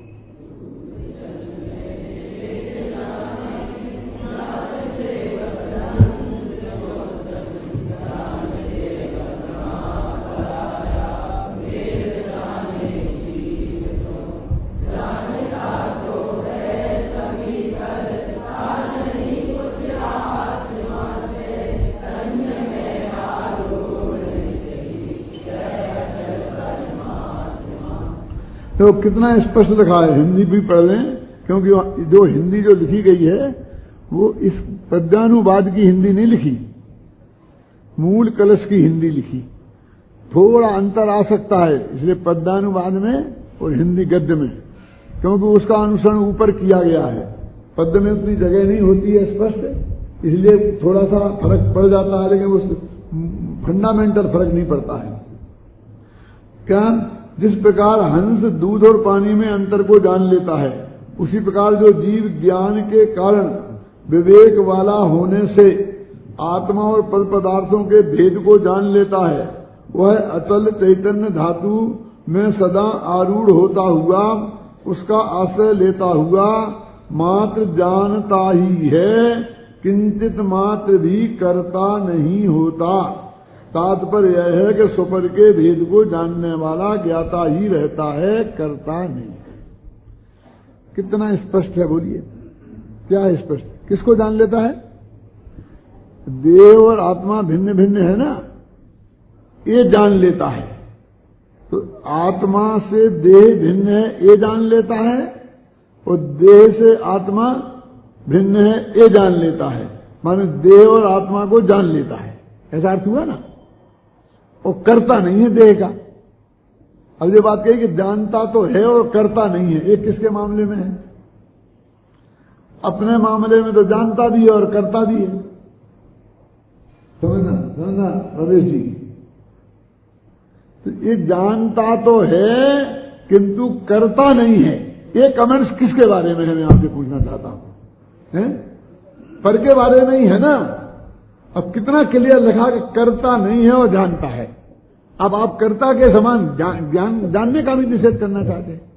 तो कितना स्पष्ट लिखा है, हिंदी भी पढ़ लें, क्योंकि जो हिंदी जो लिखी गई है वो इस पद्यानुवाद की हिंदी नहीं लिखी, मूल कलश की हिंदी लिखी। थोड़ा अंतर आ सकता है इसलिए पद्यानुवाद में और हिंदी गद्य में, क्योंकि उसका अनुसरण ऊपर किया गया है। पद्य में उतनी जगह नहीं होती है स्पष्ट, इसलिए थोड़ा सा फर्क पड़ जाता है, लेकिन उस फंडामेंटल फर्क नहीं पड़ता है। क्या? जिस प्रकार हंस दूध और पानी में अंतर को जान लेता है, उसी प्रकार जो जीव ज्ञान के कारण विवेक वाला होने से आत्मा और पर पदार्थों के भेद को जान लेता है, वह अचल चैतन्य धातु में सदा आरूढ़ होता हुआ, उसका आश्रय लेता हुआ मात्र जानता ही है, किंचित मात्र भी करता नहीं होता। तात्पर्य यह है कि स्वपर के भेद को जानने वाला ज्ञाता ही रहता है, करता नहीं। कितना स्पष्ट है, बोलिए क्या है स्पष्ट? किसको जान लेता है? देह और आत्मा भिन्न भिन्न है ना, ये जान लेता है। तो आत्मा से देह भिन्न है ये जान लेता है, और देह से आत्मा भिन्न है ये जान लेता है। माने देह और आत्मा को जान लेता है, ऐसा अर्थ हुआ ना। वो करता नहीं है देह का। अब ये बात कही कि जानता तो है और करता नहीं है, एक किसके मामले में है? अपने मामले में तो जानता भी है और करता भी है। समझना रमेश जी। तो ये जानता तो है किंतु करता नहीं है, ये कमेंट्स किसके बारे में है, मैं आपसे पूछना चाहता हूं। पर के बारे में ही है ना। अब कितना क्लियर लिखा कि करता नहीं है और जानता है। अब आप कर्ता के समान जानने का भी निषेध करना चाहते हैं,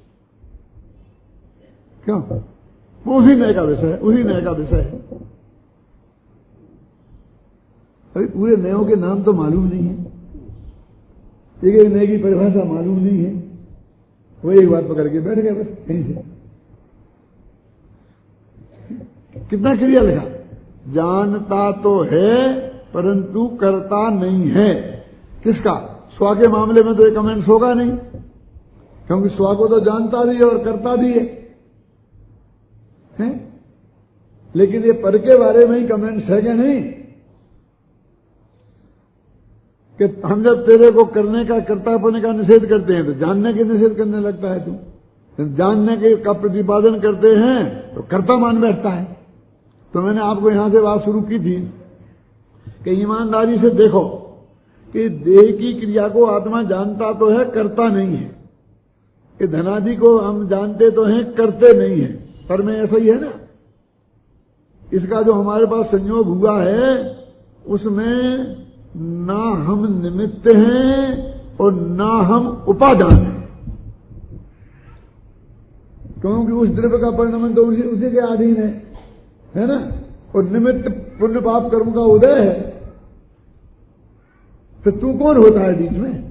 क्यों? वो उसी नए का विषय है, उसी नए का विषय है। अरे पूरे नयों के नाम तो मालूम नहीं है, एक नए की परिभाषा मालूम नहीं है, वो एक बात पकड़ के बैठ गए बस कहीं से। कितना क्लियर लिखा, जानता तो है परंतु करता नहीं है। किसका? स्व के मामले में तो ये कमेंट्स होगा नहीं, क्योंकि स्व को तो जानता भी है और करता भी है? लेकिन ये पर के बारे में ही कमेंट्स है कि नहीं, कि हम जब तेरे को करने का कर्तापने का निषेध करते हैं तो जानने के निषेध करने लगता है तू। जानने के का प्रतिपादन करते हैं तो कर्ता मान बैठता है। तो मैंने आपको यहां से बात शुरू की थी कि ईमानदारी से देखो कि देह की क्रिया को आत्मा जानता तो है, करता नहीं है। कि धनादि को हम जानते तो हैं, करते नहीं है। पर में ऐसा ही है ना। इसका जो हमारे पास संयोग हुआ है उसमें ना हम निमित्त हैं और ना हम उपादान हैं, क्योंकि उस द्रव्य का परिणाम तो उसी के अधीन है ना। और निमित्त पुण्य पाप कर्म का उदय है, तो तू कौन होता है बीच में?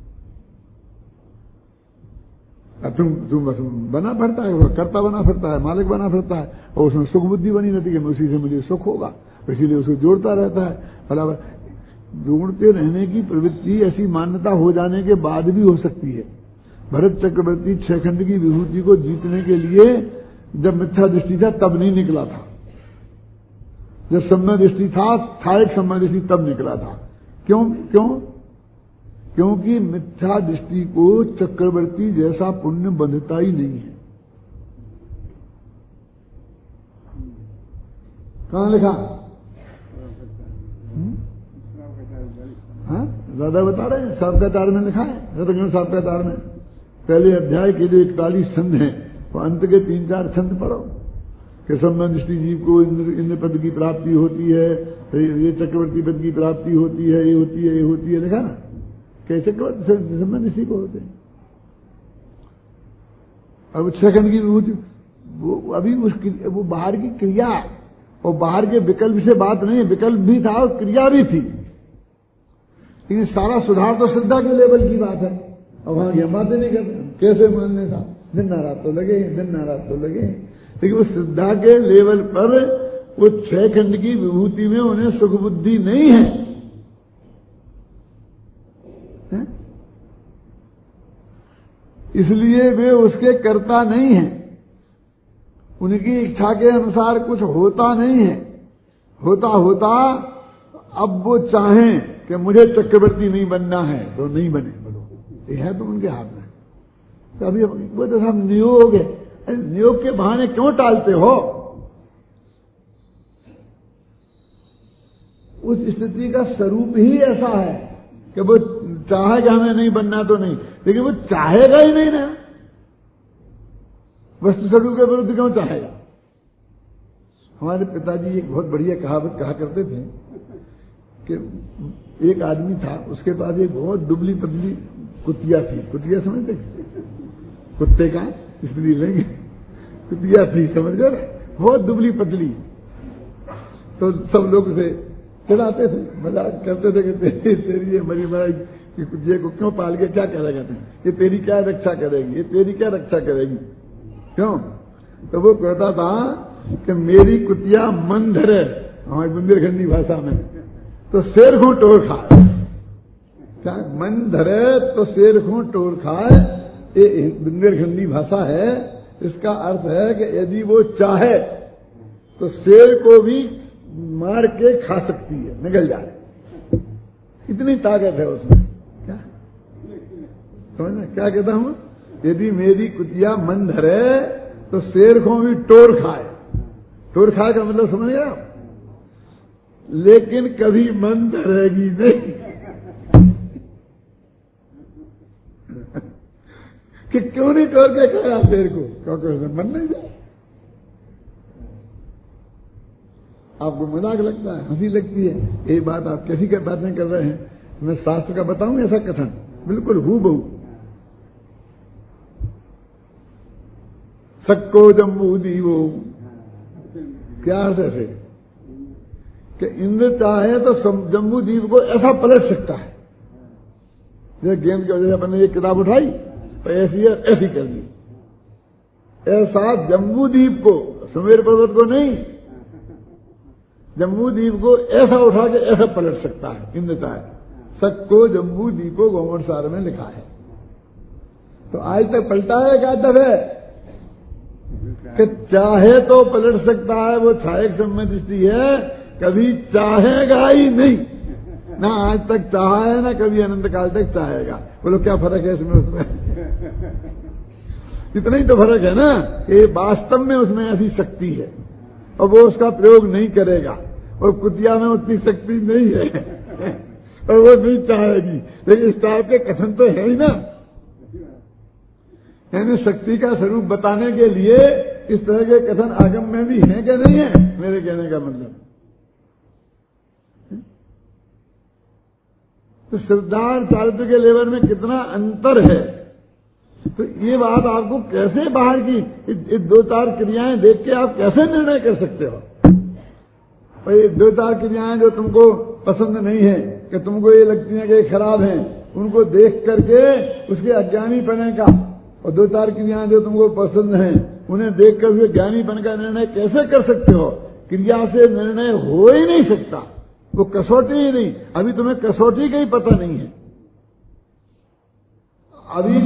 तुम बस बना फिरता है, कर्ता बना फिरता है, मालिक बना फिरता है, और उसमें सुख बुद्धि बनी रहती है कि उसी से मुझे सुख होगा, इसीलिए उसको जोड़ता रहता है। बराबर जोड़ते रहने की प्रवृत्ति ऐसी मान्यता हो जाने के बाद भी हो सकती है। भरत चक्रवर्ती छखंड की विभूति को जीतने के लिए जब मिथ्या दृष्टि था तब नहीं निकला था, जब सम्य दृष्टि था एक सम्य दृष्टि तब निकला था। क्यों? क्योंकि मिथ्या दृष्टि को चक्रवर्ती जैसा पुण्य बंधता ही नहीं है। कहां लिखा? हाँ, दादा बता रहे हैं, साप्ताचार में लिखा है, रतगण साप्ताचार में पहले अध्याय के जो 41 छंद हैं वो अंत के 3-4 छंद पढ़ो कि सम्य दृष्टि जीव को इंद्र पद की प्राप्ति होती है, ये चक्रवर्ती पद की प्राप्ति होती है, ये होती है, ये होती है, लिखा ना। कैसे सम्य दृष्टि को होते हैं? अब 6 खंड की विभूति वो अभी वो बाहर की क्रिया और बाहर के विकल्प से बात नहीं है, विकल्प भी था और क्रिया भी थी, लेकिन सारा सुधार तो श्रद्धा के लेवल की बात है। अब हम यह बातें नहीं करते कैसे मानने का, दिन नाराज तो लगे, दिन नाराज तो लगे, लेकिन वो श्रद्धा के लेवल पर वो 6 खंड की विभूति में उन्हें सुख बुद्धि नहीं है, इसलिए वे उसके कर्ता नहीं हैं, उनकी इच्छा के अनुसार कुछ होता नहीं है। होता होता अब वो चाहें कि मुझे चक्रवर्ती नहीं बनना है तो नहीं बने, बोलो ये है तो उनके हाथ में। तो अभी वो तो सब नियोग है, नियोग के बहाने क्यों टालते हो? उस स्थिति का स्वरूप ही ऐसा है कि वो चाहेगा हमें नहीं बनना तो नहीं, लेकिन वो चाहेगा ही नहीं ना, वस्तु स्वरूप के विरुद्ध क्यों चाहेगा? हमारे पिताजी एक बहुत बढ़िया कहावत कहा करते थे कि एक आदमी था, उसके पास एक बहुत दुबली पतली कुतिया थी। कुतिया समझते, कुत्ते का इसलिए लेंगे, कुतिया थी, समझ गए, बहुत दुबली पतली। तो सब लोग उसे चिढ़ाते थे, मजाक करते थे कि तेरी ये मरी मराई कि कुतिया को क्यों पाल के क्या करेगा तुम, ये तेरी क्या रक्षा करेगी, ये तेरी क्या रक्षा करेगी, क्यों? तो वो कहता था कि मेरी कुतिया मन धरे, हमारी बुंदेलखंडी भाषा में, तो शेर को टोर खाए। क्या मन धरे तो शेर को टोर खाए, ये बुंदेलखंडी भाषा है। इसका अर्थ है कि यदि वो चाहे तो शेर को भी मार के खा सकती है, निकल जाए, इतनी ताकत है उसमें। क्या समझना क्या कहता हूं? यदि मेरी कुतिया मन धरे तो शेर को भी टोर खाए। टोर खाए का मतलब समझ गया, लेकिन कभी मन धरेगी नहीं कि क्यों नहीं टोर के खाया शेर को, क्योंकि उसमें मन नहीं जाए। आपको मजाक लगता है, हंसी लगती है, ये बात आप कैसी क्या बातें कर रहे हैं? मैं शास्त्र का बताऊं ऐसा कथन, बिल्कुल हूबहू। सक्को जम्बू दीवो, क्या अर्थ है कि इंद्र चाहे तो जम्बू द्वीप को ऐसा पलट सकता है। जैसे गेंद की वजह से अपने एक किताब उठाई तो ऐसी कर दी, ऐसा जम्बू द्वीप को, सुमेर पर्वत को नहीं, जम्बू द्वीप को ऐसा उठा के ऐसा पलट सकता है इंद्र चाहे। सक्को जम्बू द्वीपो गौमरसार में लिखा है। तो आज तक पलटा है क्या दफे कि चाहे तो पलट सकता है, वो छायक सम्य दृष्टि है, कभी चाहेगा ही नहीं, ना आज तक चाहा है ना कभी अनंत काल तक चाहेगा। बोलो क्या फर्क है इसमें उसमें? इतना ही तो फर्क है ना, ये वास्तव में उसमें ऐसी शक्ति है और वो उसका प्रयोग नहीं करेगा, और कुतिया में उतनी शक्ति नहीं है और वो नहीं चाहेगी, लेकिन इस टाइप के कथन तो है ही ना। यानी शक्ति का स्वरूप बताने के लिए इस तरह के कथन आगम में भी हैं कि नहीं है, मेरे कहने का मतलब। तो श्रद्धा और चारित्र के लेवल में कितना अंतर है, तो ये बात आपको कैसे बाहर की 2-4 क्रियाएं देख के आप कैसे निर्णय कर सकते हो? और ये 2-4 क्रियाएं जो तुमको पसंद नहीं है, कि तुमको ये लगती हैं कि खराब हैं, उनको देख करके उसके अज्ञानी पने का, और 2-4 क्रियाएं जो तुमको पसंद हैं उन्हें देखकर उसके ज्ञानीपन का निर्णय कैसे कर सकते हो? क्रिया से निर्णय हो ही नहीं सकता, वो कसौटी ही नहीं। अभी तुम्हें कसौटी का ही पता नहीं है, अभी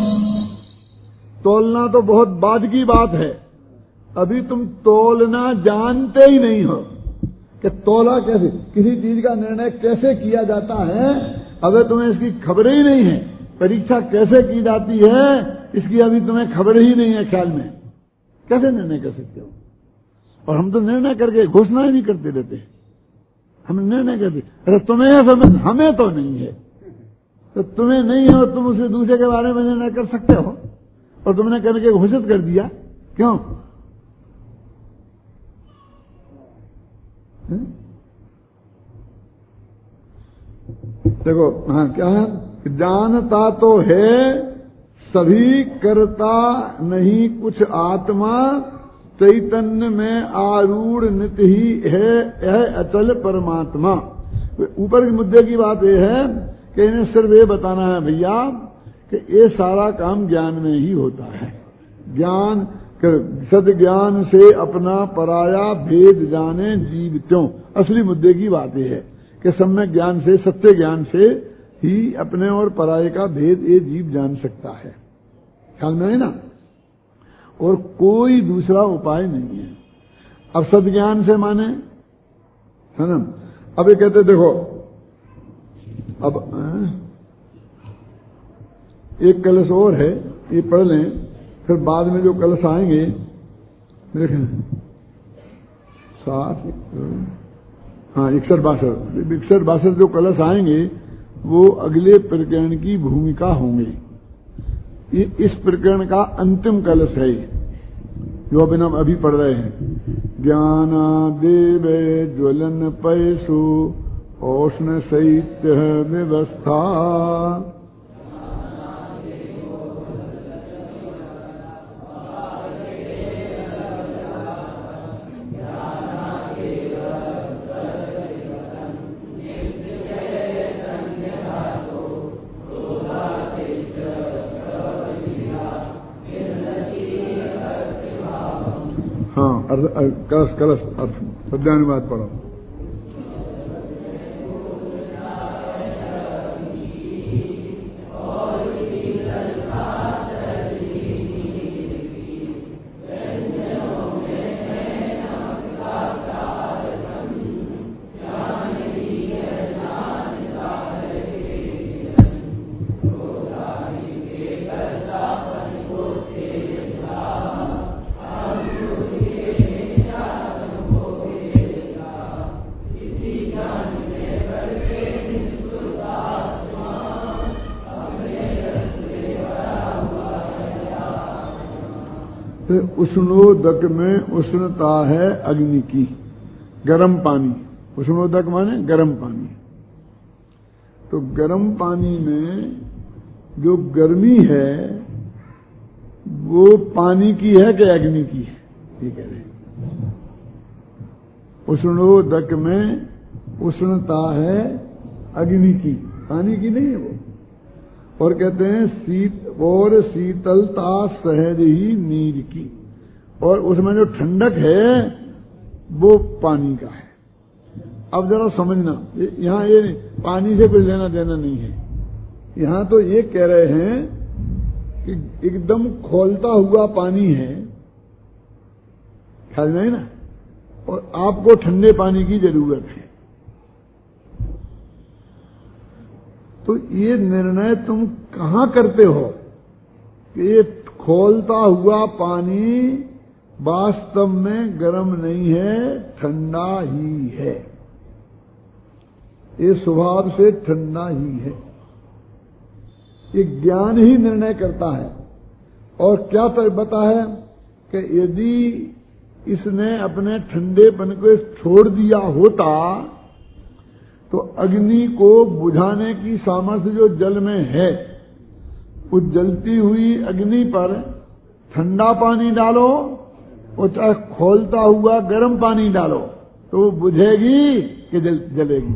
तोलना तो बहुत बाद की बात है, अभी तुम तोलना जानते ही नहीं हो कि तोला कैसे, किसी चीज का निर्णय कैसे किया जाता है, अगर तुम्हें इसकी खबर ही नहीं है। परीक्षा कैसे की जाती है इसकी अभी तुम्हें खबर ही नहीं है, ख्याल में कैसे निर्णय कर सकते हो? और हम तो निर्णय करके घोषणाएं भी करते रहते हैं, हम निर्णय करते, अरे तुम्हें है समझ, हमें तो नहीं है। तो तुम्हें नहीं हो, तुम उसे दूसरे के बारे में निर्णय कर सकते हो, और तुमने करके घोषित कर दिया, क्यों? देखो हाँ क्या है, जानता तो है सभी करता नहीं कुछ आत्मा, चैतन्य में आरूढ़ नित्य ही है यह अचल परमात्मा। ऊपर के मुद्दे की बात यह है कि इन्हें सिर्फ ये बताना है भैया कि ये सारा काम ज्ञान में ही होता है। ज्ञान सद ज्ञान से अपना पराया भेद जाने जीव त्यों। असली मुद्दे की बात यह है कि सम्यक ज्ञान से, सत्य ज्ञान से ही अपने और पराये का भेद ये जीव जान सकता है। ख्याल में है ना? और कोई दूसरा उपाय नहीं है। अब सदज्ञान से माने, है ना? अब ये कहते देखो, अब एक कलश और है, ये पढ़ लें, फिर बाद में जो कलश आएंगे मेरे ख्याल 61-62 जो कलश आएंगे वो अगले प्रकरण की भूमिका होंगे। ये इस प्रकरण का अंतिम कलश है जो अभी पढ़ रहे हैं। ज्ञानादेव ज्वलन पैसु औष्ण शैत्य व्यवस्था, कलश अर्थ पद्यानुवाद पढ़ो। उष्णोदक में उष्णता है अग्नि की, गर्म पानी। उष्णोदक माने गर्म पानी। तो गर्म पानी में जो गर्मी है वो पानी की है कि अग्नि की है? ये कह रहे हैं उष्णोदक में उष्णता है अग्नि की, पानी की नहीं है वो। और कहते हैं शीतलता सहज ही नीर की, और उसमें जो ठंडक है वो पानी का है। अब जरा समझना, यहां ये पानी से कुछ लेना देना नहीं है। यहां तो ये कह रहे हैं कि एकदम खौलता हुआ पानी है, ख्याल नहीं ना, और आपको ठंडे पानी की जरूरत है। तो ये निर्णय तुम कहां करते हो कि ये खौलता हुआ पानी वास्तव में गर्म नहीं है, ठंडा ही है। ये स्वभाव से ठंडा ही है। ये ज्ञान ही निर्णय करता है। और क्या बता है कि यदि इसने अपने ठंडेपन को छोड़ दिया होता तो अग्नि को बुझाने की सामर्थ्य जो जल में है, उस जलती हुई अग्नि पर ठंडा पानी डालो और चाहे खौलता हुआ गर्म पानी डालो तो वो बुझेगी कि जलेगी।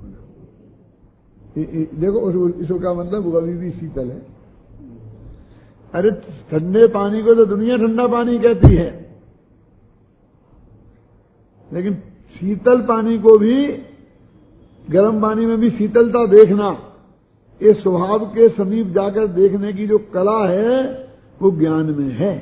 देखो इसका मतलब वो अभी भी शीतल है। अरे ठंडे पानी को तो दुनिया ठंडा पानी कहती है, लेकिन शीतल पानी को भी, गर्म पानी में भी शीतलता देखना, ये स्वभाव के समीप जाकर देखने की जो कला है वो ज्ञान में है।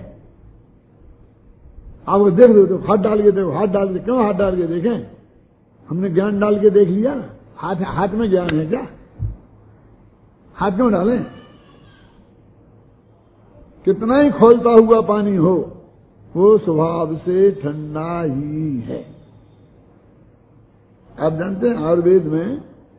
आप वो देख दो तो हाथ डाल के देखो, हाथ डाल के, क्यों हाथ डाल के देखें? हमने ज्ञान डाल के देख लिया। हाथ में ज्ञान है क्या? हाथ क्यों डालें? कितना ही खौलता हुआ पानी हो वो स्वभाव से ठंडा ही है। आप जानते हैं आयुर्वेद में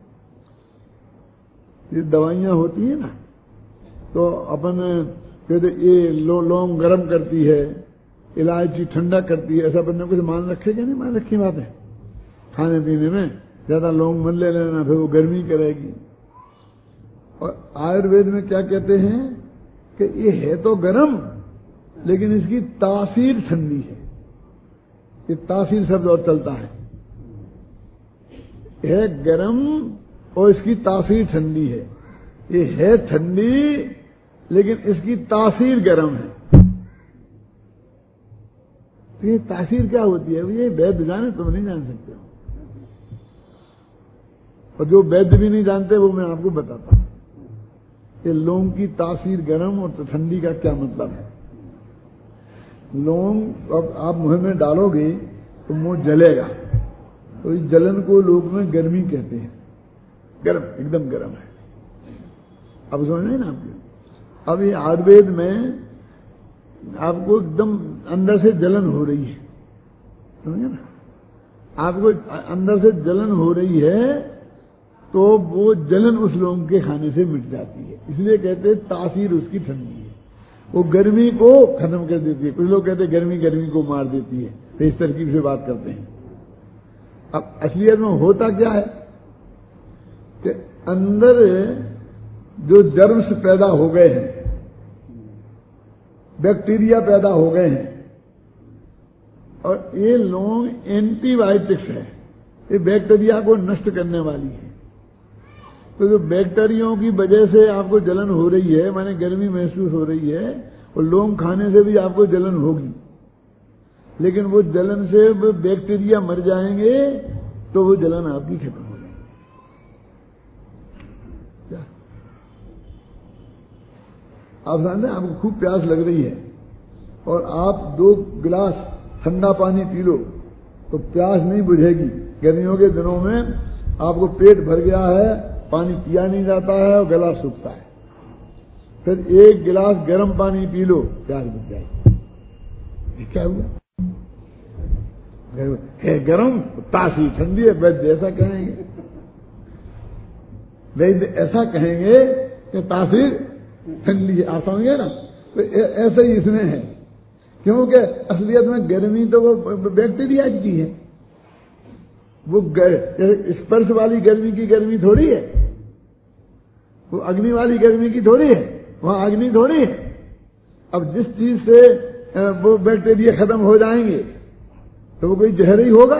ये दवाइयां होती है ना, तो अपन कहते ये लौंग गर्म करती है, इलायची ठंडा करती है, ऐसा अपन ने कुछ मान रखे क्या? नहीं मान रखी बात है। खाने पीने में ज्यादा लौंग मन ले लेना, फिर वो गर्मी करेगी। और आयुर्वेद में क्या कहते हैं कि ये है तो गर्म, लेकिन इसकी तासीर ठंडी है। ये तासीर शब्द और चलता है गर्म और इसकी तासीर ठंडी है। ये है ठंडी, लेकिन इसकी तासीर गर्म है। तो ये तासीर क्या होती है? ये वैद्य जाने, तुम नहीं जान सकते हो। और जो वैद्य भी नहीं जानते वो मैं आपको बताता हूं। ये लौंग की तासीर गर्म और ठंडी का क्या मतलब है। लौंग अब आप मुंह में डालोगे तो मुंह जलेगा, तो इस जलन को लोग में गर्मी कहते हैं। गर्म, एकदम गर्म है। अब समझ रहे ना आपको? अब ये आयुर्वेद में आपको एकदम अंदर से जलन हो रही है, समझे ना? आपको अंदर से जलन हो रही है, तो वो जलन उस लौंग के खाने से मिट जाती है। इसलिए कहते हैं तासीर उसकी ठंडी है, वो गर्मी को खत्म कर देती है। कुछ लोग कहते हैं गर्मी गर्मी को मार देती है, तो इस तरकीब से बात करते हैं। अब असलियत में होता क्या है कि अंदर जो जर्म्स पैदा हो गए हैं, बैक्टीरिया पैदा हो गए हैं, और ये लौंग एंटीबायोटिक्स है, ये बैक्टीरिया को नष्ट करने वाली है। तो जो बैक्टीरियाओं की वजह से आपको जलन हो रही है, माने गर्मी महसूस हो रही है, और लौंग खाने से भी आपको जलन होगी, लेकिन वो जलन से बैक्टीरिया मर जाएंगे तो वो जलन आपकी खत्म हो जाएगी। क्या आप जानते हैं? आपको खूब प्यास लग रही है और आप 2 गिलास ठंडा पानी पी लो तो प्यास नहीं बुझेगी। गर्मियों के दिनों में आपको पेट भर गया है, पानी पिया नहीं जाता है और गला सूखता है। फिर 1 गिलास गर्म पानी पी लो, प्यास बुझ जाएगी। क्या हुआ? है गर्म, तासी ठंडी है। वैद्य ऐसा कहेंगे, वैद्य ऐसा कहेंगे कि तासीर ठंडी है। आप समझ गए ना? तो ऐसा ही इसमें है, क्योंकि असलियत में गर्मी तो वो बैक्टीरिया की है। वो स्पर्श वाली गर्मी की गर्मी थोड़ी है, वो अग्नि वाली गर्मी की थोड़ी है, वहां अग्नि थोड़ी है। अब जिस चीज से वो बैक्टीरिया खत्म हो जाएंगे तो वो कोई जहर ही होगा,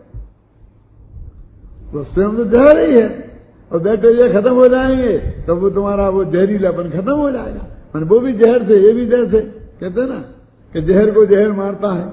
तो स्वयं तो जहर ही है, और बैक्टीरिया खत्म हो जाएंगे तो वो तुम्हारा वो जहरीलापन खत्म हो जाएगा। मैंने वो भी जहर थे, ये भी जहर थे। कहते हैं ना कि जहर को जहर मारता है,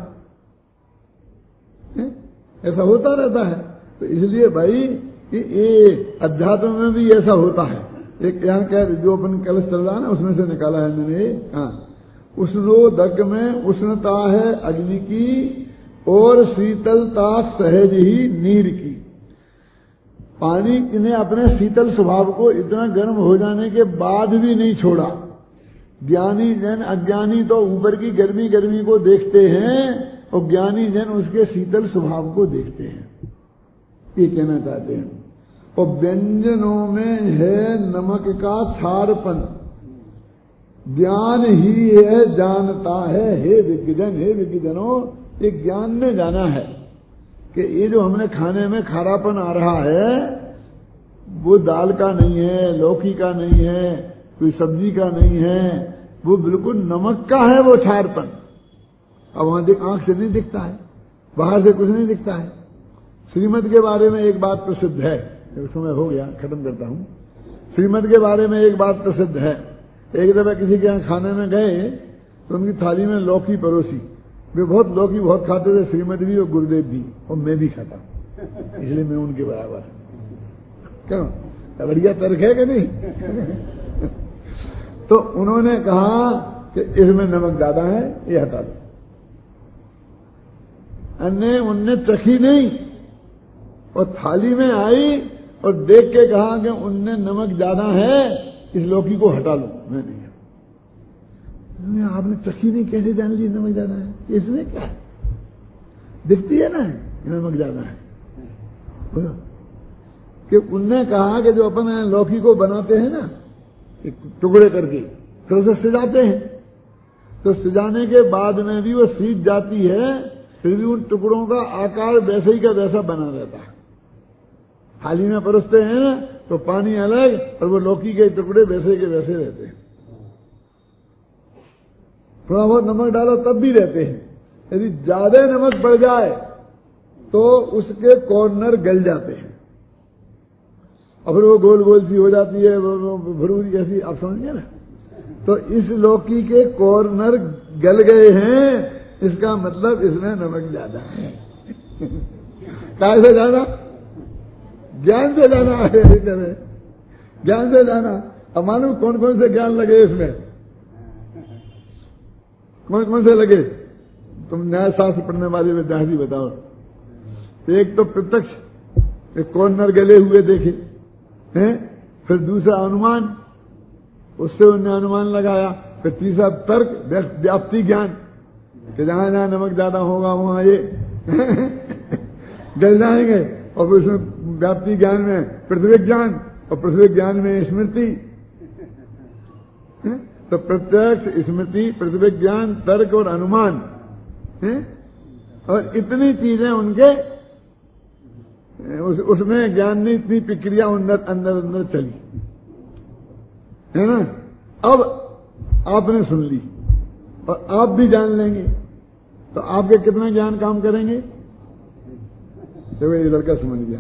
ऐसा होता रहता है। तो इसलिए भाई कि ये अध्यात्म में भी ऐसा होता है। एक यहाँ क्या जो अपन कलश चल रहा है ना, उसमें से निकाला है मैंने। हाँ, उष्णोदक में उष्णता है अग्नि की और शीतलता सहज ही नीर की। पानी ने अपने शीतल स्वभाव को इतना गर्म हो जाने के बाद भी नहीं छोड़ा। ज्ञानी जन अज्ञानी तो ऊपर की गर्मी गर्मी को देखते हैं और ज्ञानी जन उसके शीतल स्वभाव को देखते हैं, ये कहना चाहते हैं। और व्यंजनों में है नमक का छारपन, ज्ञान ही है जानता है। हे विज्ञजन, हे विज्ञजनों, ये ज्ञान ने जाना है कि ये जो हमने खाने में खारापन आ रहा है वो दाल का नहीं है, लौकी का नहीं है, कोई सब्जी का नहीं है, वो बिल्कुल नमक का है वो छारपन। अब वहां आंख से नहीं दिखता है, बाहर से कुछ नहीं दिखता है। श्रीमद के बारे में एक बात प्रसिद्ध है, समय हो गया, खत्म करता हूं। श्रीमद के बारे में एक बात प्रसिद्ध है। एक दफा किसी के यहाँ खाने में गए तो उनकी थाली में लौकी परोसी। वे बहुत लौकी बहुत खाते थे, श्रीमद भी और गुरुदेव भी, और मैं भी खाता, इसलिए मैं उनके बराबर। क्यों? बढ़िया तर्क है कि नहीं? तो उन्होंने कहा कि इसमें नमक ज्यादा है, ये हटा दो। अन्य उनने चखी नहीं और थाली में आई और देख के कहा कि उनने नमक ज्यादा है, इस लौकी को हटा लो। मैं नहीं, आपने चखी नहीं, कैसे जान ली नमक ज्यादा है? इसमें क्या है? दिखती है ना नमक ज्यादा है। कि उनने कहा कि जो अपन लौकी को बनाते हैं ना टुकड़े करके, फिर उसे सिजाते हैं, तो सिजाने के बाद में भी वो सीज जाती है, फिर भी उन टुकड़ों का आकार वैसे ही का वैसा बना रहता है। थाली में परोसते हैं ना तो पानी अलग और वो लौकी के टुकड़े वैसे के वैसे रहते हैं। थोड़ा बहुत नमक डालो तब भी रहते हैं। यदि ज्यादा नमक बढ़ जाए तो उसके कॉर्नर गल जाते हैं और फिर वो गोल गोल सी हो जाती है, वो भरूरी जैसी, आप समझिए ना। तो इस लौकी के कॉर्नर गल गए हैं, इसका मतलब इसमें नमक ज्यादा है। कैसे जाना? ज्ञान से जाना है, ज्ञान से जाना। अब मालूम कौन कौन से ज्ञान लगे इसमें, कौन कौन से लगे? तुम न्याय शास्त्र पढ़ने वाले विद्यार्थी बताओ। एक तो प्रत्यक्ष, एक कॉर्नर गले हुए देखे हैं, फिर दूसरा अनुमान, उससे उन्हें अनुमान लगाया, फिर तीसरा तर्क, व्याप्ति ज्ञान कि जहां जहां नमक ज्यादा होगा वहां ये गल जाएंगे, और फिर उसमें व्याप्ति ज्ञान में पृथ्वी ज्ञान, और पृथ्वी ज्ञान में स्मृति। तो प्रत्यक्ष, स्मृति, पृथ्वी ज्ञान, तर्क और अनुमान, और इतनी चीजें उनके उसमें ज्ञान में इतनी प्रक्रिया अंदर अंदर चली है ना। अब आपने सुन ली और आप भी जान लेंगे तो आपके कितना ज्ञान काम करेंगे? देखो ये लड़का समझ गया,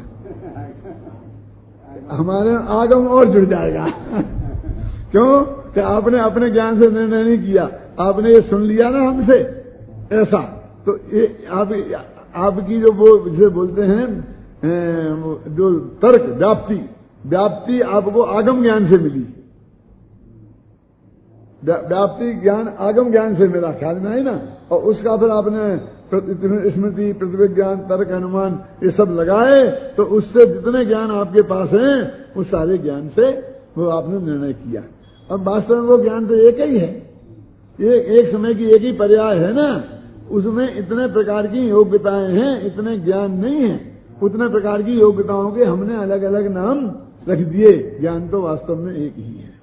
हमारे आगम और जुड़ जाएगा। क्यों कि आपने अपने ज्ञान से निर्णय नहीं किया, आपने ये सुन लिया ना हमसे ऐसा। तो ये आपकी जो वो जिसे बोलते हैं जो तर्क, व्याप्ति आपको आगम ज्ञान से मिली, व्याप्ति ज्ञान आगम ज्ञान से मिला, ख्याल में आई ना। और उसका फिर आपने स्मृति, पृथ्वी ज्ञान, तर्क, अनुमान ये सब लगाए, तो उससे जितने ज्ञान आपके पास हैं उस सारे ज्ञान से वो आपने निर्णय किया। अब वास्तव में वो ज्ञान तो एक ही है, ये एक समय की एक ही पर्याय है ना। उसमें इतने प्रकार की योग्यताएं हैं, इतने ज्ञान नहीं है, उतने प्रकार की योग्यताओं के हमने अलग अलग नाम रख दिए। ज्ञान तो वास्तव में एक ही है।